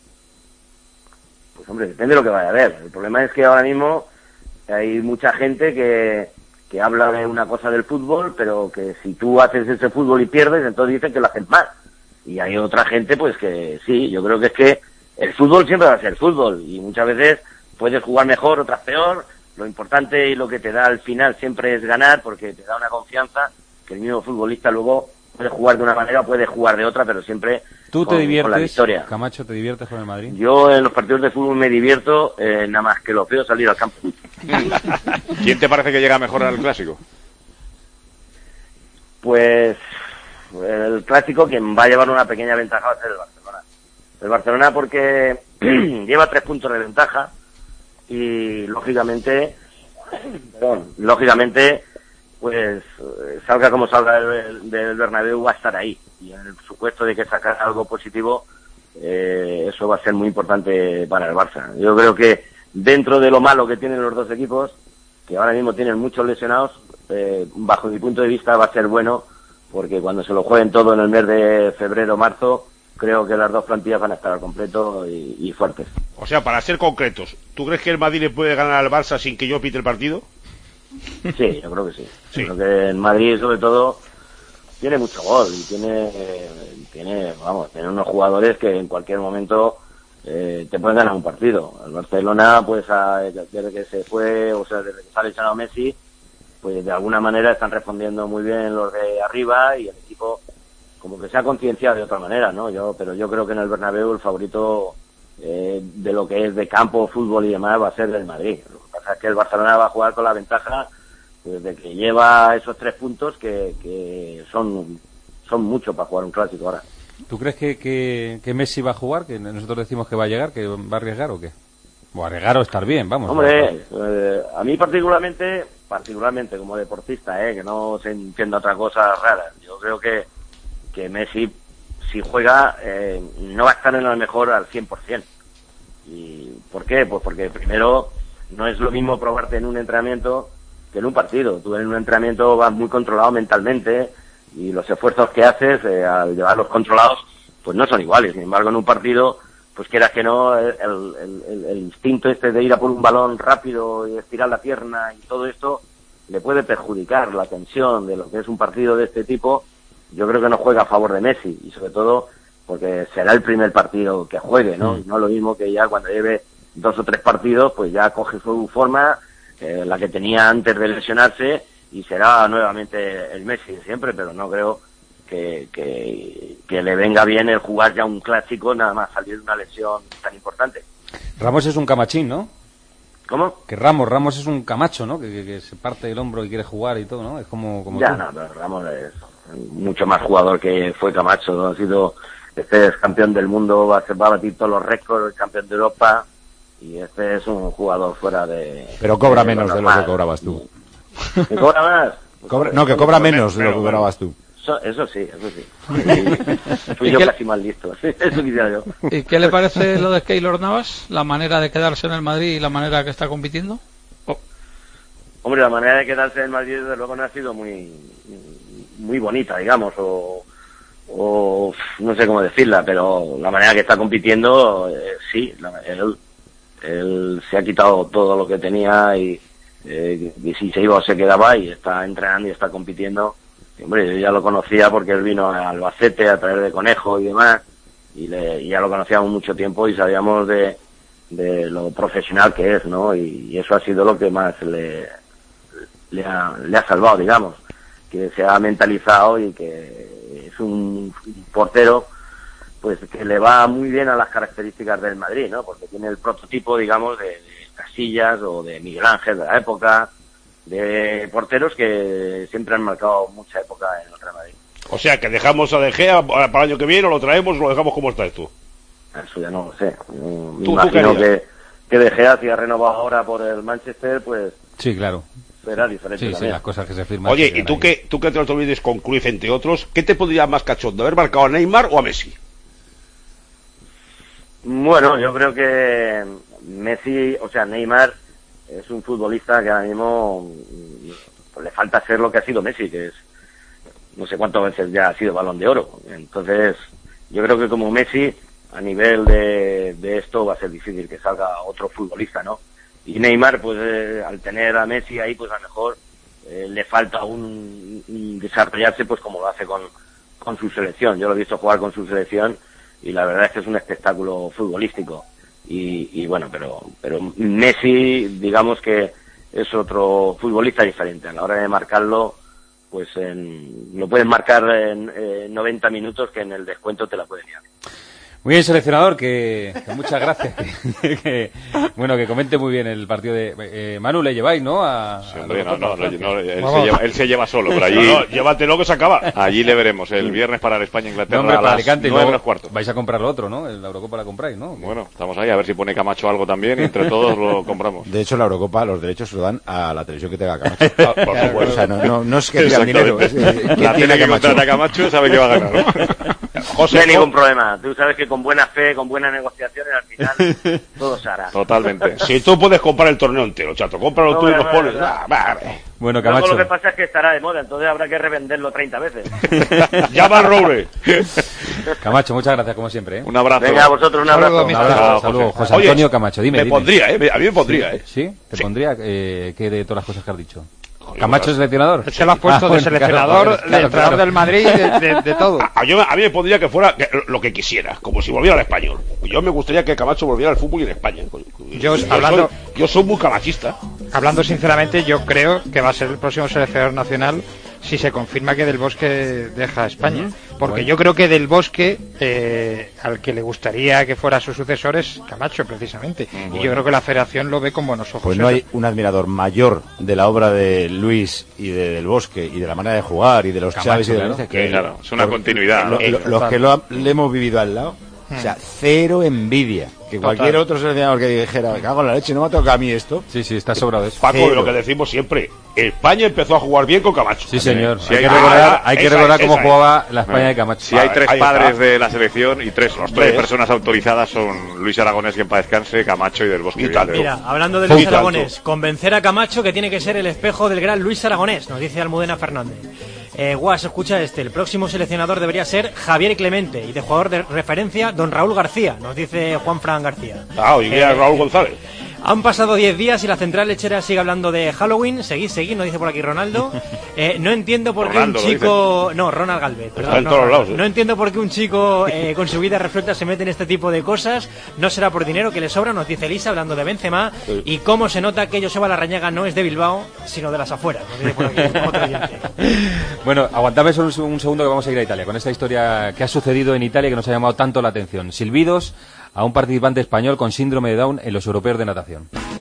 Pues hombre, depende de lo que vaya a ver. El problema es que ahora mismo hay mucha gente que habla de una cosa del fútbol, pero que si tú haces ese fútbol y pierdes, entonces dicen que lo hacen mal. Y hay otra gente pues que sí, yo creo que es que el fútbol siempre va a ser fútbol, y muchas veces puedes jugar mejor, otras peor. Lo importante y lo que te da al final siempre es ganar, porque te da una confianza que el mismo futbolista luego puede jugar de una manera o puede jugar de otra, pero siempre ¿Tú te diviertes, con la victoria. Camacho, te diviertes con el Madrid? Yo en los partidos de fútbol me divierto, nada más que lo veo salir al campo. ¿Quién te parece que llega mejor al Clásico? Pues el Clásico, quien va a llevar una pequeña ventaja va a ser el Barcelona. El Barcelona porque lleva 3 puntos de ventaja y lógicamente, pues salga como salga del Bernabéu, va a estar ahí, y en el supuesto de que sacar algo positivo, eso va a ser muy importante para el Barça. Yo creo que dentro de lo malo que tienen los dos equipos, que ahora mismo tienen muchos lesionados, bajo mi punto de vista va a ser bueno, porque cuando se lo jueguen todo en el mes de febrero o marzo, creo que las dos plantillas van a estar al completo y fuertes. O sea, para ser concretos, ¿tú crees que el Madrid le puede ganar al Barça sin que yo pite el partido? Sí, yo creo que sí. Sí. Creo que el Madrid, sobre todo, tiene mucho gol y tiene unos jugadores que en cualquier momento te pueden ganar un partido. El Barcelona, pues desde que se fue, o sea, desde que se ha lesionado Messi, pues de alguna manera están respondiendo muy bien los de arriba, y el equipo como que se ha concienciado de otra manera, ¿no? Pero yo creo que en el Bernabéu el favorito de lo que es de campo, fútbol y demás va a ser del Madrid. Lo que pasa es que el Barcelona va a jugar con la ventaja pues, de que lleva esos 3 puntos que son mucho para jugar un clásico ahora. ¿Tú crees que Messi va a jugar? ¿Que nosotros decimos que va a llegar? ¿Que va a arriesgar o qué? O arriesgar o estar bien, vamos. Hombre, a mí particularmente como deportista, que no se entienda otra cosa rara. Yo creo que Messi, si juega, no va a estar en lo mejor al 100%. ¿Y por qué? Pues porque primero no es lo mismo probarte en un entrenamiento que en un partido. Tú en un entrenamiento vas muy controlado mentalmente y los esfuerzos que haces al llevarlos controlados pues no son iguales. Sin embargo, en un partido, pues quieras que no, el instinto este de ir a por un balón rápido y estirar la pierna y todo esto le puede perjudicar la tensión de lo que es un partido de este tipo. Yo creo que no juega a favor de Messi, y sobre todo porque será el primer partido que juegue, ¿no? No es lo mismo que ya cuando lleve 2 o 3 partidos, pues ya coge su forma, la que tenía antes de lesionarse, y será nuevamente el Messi de siempre, pero no creo que le venga bien el jugar ya un clásico nada más salir de una lesión tan importante. Ramos es un camachín, ¿no? ¿Cómo? Que Ramos es un camacho, ¿no? Que se parte el hombro y quiere jugar y todo, ¿no? Es como ya, tú. No, pero Ramos es mucho más jugador que fue Camacho. Ha sido, este es campeón del mundo, va a batir todos los récords, campeón de Europa, y este es un jugador fuera de... Pero cobra menos de lo que cobrabas tú. ¿Que cobra más? Que cobra menos de lo que cobrabas tú. Eso sí. Fui yo casi más listo. Eso quisiera yo. ¿Y qué le parece lo de Keylor Navas? ¿La manera de quedarse en el Madrid y la manera que está compitiendo? Hombre, la manera de quedarse en el Madrid desde luego no ha sido muy bonita, digamos, o no sé cómo decirla, pero la manera que está compitiendo, sí, él se ha quitado todo lo que tenía y si se iba o se quedaba, y está entrenando y está compitiendo. Y, hombre, yo ya lo conocía porque él vino a Albacete a través de Conejo y demás, y ya lo conocíamos mucho tiempo y sabíamos de lo profesional que es, ¿no? Y eso ha sido lo que más le ha salvado, digamos, que se ha mentalizado y que es un portero pues que le va muy bien a las características del Madrid, ¿no? Porque tiene el prototipo, digamos, de Casillas o de Miguel Ángel de la época, de porteros que siempre han marcado mucha época en el Real Madrid. O sea, que dejamos a De Gea para el año que viene, o lo traemos, o lo dejamos como está tú. Eso ya no lo sé. Me imagino que De Gea, si ha renovado ahora por el Manchester, pues... Sí, claro. Será diferente sí, también. las cosas que se firman. Oye, y tú que te lo olvides con Cruyff, entre otros, ¿qué te podría más cachondo, haber marcado a Neymar o a Messi? Bueno, yo creo que Messi, o sea, Neymar es un futbolista que ahora mismo pues, le falta ser lo que ha sido Messi, que es no sé cuántas veces ya ha sido Balón de Oro. Entonces, yo creo que como Messi, a nivel de esto va a ser difícil que salga otro futbolista, ¿no? Y Neymar, pues al tener a Messi ahí, pues a lo mejor le falta un desarrollarse, pues como lo hace con su selección. Yo lo he visto jugar con su selección y la verdad es que es un espectáculo futbolístico. Y bueno, pero Messi, digamos que es otro futbolista diferente. A la hora de marcarlo, pues lo puedes marcar en 90 minutos, que en el descuento te la pueden liar. Muy bien, seleccionador, que muchas gracias. Bueno, que comente muy bien el partido de... Manu, ¿le lleváis, no? Sí, hombre, él se lleva solo, pero allí... No, llévatelo que se acaba. Allí le veremos, el viernes para el España-Inglaterra a las Alicante, 9:15. Vais a comprar lo otro, ¿no? La Eurocopa la compráis, ¿no? Bueno, estamos ahí, a ver si pone Camacho algo también y entre todos lo compramos. De hecho, la Eurocopa, los derechos se lo dan a la televisión que tenga Camacho. Por supuesto. O sea, no es que digan dinero. La tiene que contratar a Camacho sabe que va a ganar, ¿no? José, no hay ningún problema. Tú sabes que con buena fe, con buenas negociaciones, al final todo se hará. Totalmente. Si tú puedes comprar el torneo entero, chato, cómpralo tú y nos pones. Bueno, Camacho. Luego lo que pasa es que estará de moda, entonces habrá que revenderlo 30 veces. Llama al Roure. Camacho, muchas gracias como siempre. Un abrazo. Venga, a vosotros un abrazo. Un abrazo. Saludos, José Antonio. Oye, Camacho, dime. Me pondría, a mí me pondría, ¿Sí? ¿Te pondría? ¿Qué de todas las cosas que has dicho? ¿Camacho es seleccionador? Se lo has puesto de seleccionador, de entrenador del Madrid, de todo. A mí me pondría que fuera lo que quisiera, como si volviera al español. Yo me gustaría que Camacho volviera al fútbol y en España. Yo soy muy camachista. Hablando sinceramente, yo creo que va a ser el próximo seleccionador nacional si se confirma que Del Bosque deja España. Porque yo creo que Del Bosque, al que le gustaría que fuera su sucesor, es Camacho, precisamente. Y yo creo que la federación lo ve con buenos ojos. Pues no hay un admirador mayor de la obra de Luis y de Del Bosque y de la manera de jugar y de los Chaves y de los claro, es una continuidad. Los que le hemos vivido al lado, o sea, cero envidia. Que cualquier otro seleccionador que dijera, me cago en la leche, no me toca a mí esto. Sí, está sobrado eso. Paco, lo que decimos siempre, España empezó a jugar bien con Camacho. Sí, señor. Sí, hay que recordar cómo jugaba la España de Camacho. Si hay tres padres de la selección y tres personas autorizadas son Luis Aragonés, quien para descanse, Camacho y Del Bosque. Mira, hablando de Luis Aragonés, convencer a Camacho que tiene que ser el espejo del gran Luis Aragonés, nos dice Almudena Fernández. Guas, escucha el próximo seleccionador debería ser Javier Clemente y de jugador de referencia Don Raúl García, nos dice Juan Fran García. Oye, Raúl González. Han pasado 10 días y la central lechera sigue hablando de Halloween. Seguid, nos dice por aquí Ronaldo. No entiendo por qué un chico... No, Ronald Galvez. Perdón, no entiendo por qué un chico con su vida resuelta se mete en este tipo de cosas. No será por dinero que le sobra, nos dice Elisa, hablando de Benzema. Y cómo se nota que Joseba Larrañaga no es de Bilbao, sino de las afueras. Nos dice por aquí otro oyente. Bueno, aguantadme solo un segundo que vamos a ir a Italia, con esta historia que ha sucedido en Italia que nos ha llamado tanto la atención. Silbidos a un participante español con síndrome de Down en los europeos de natación.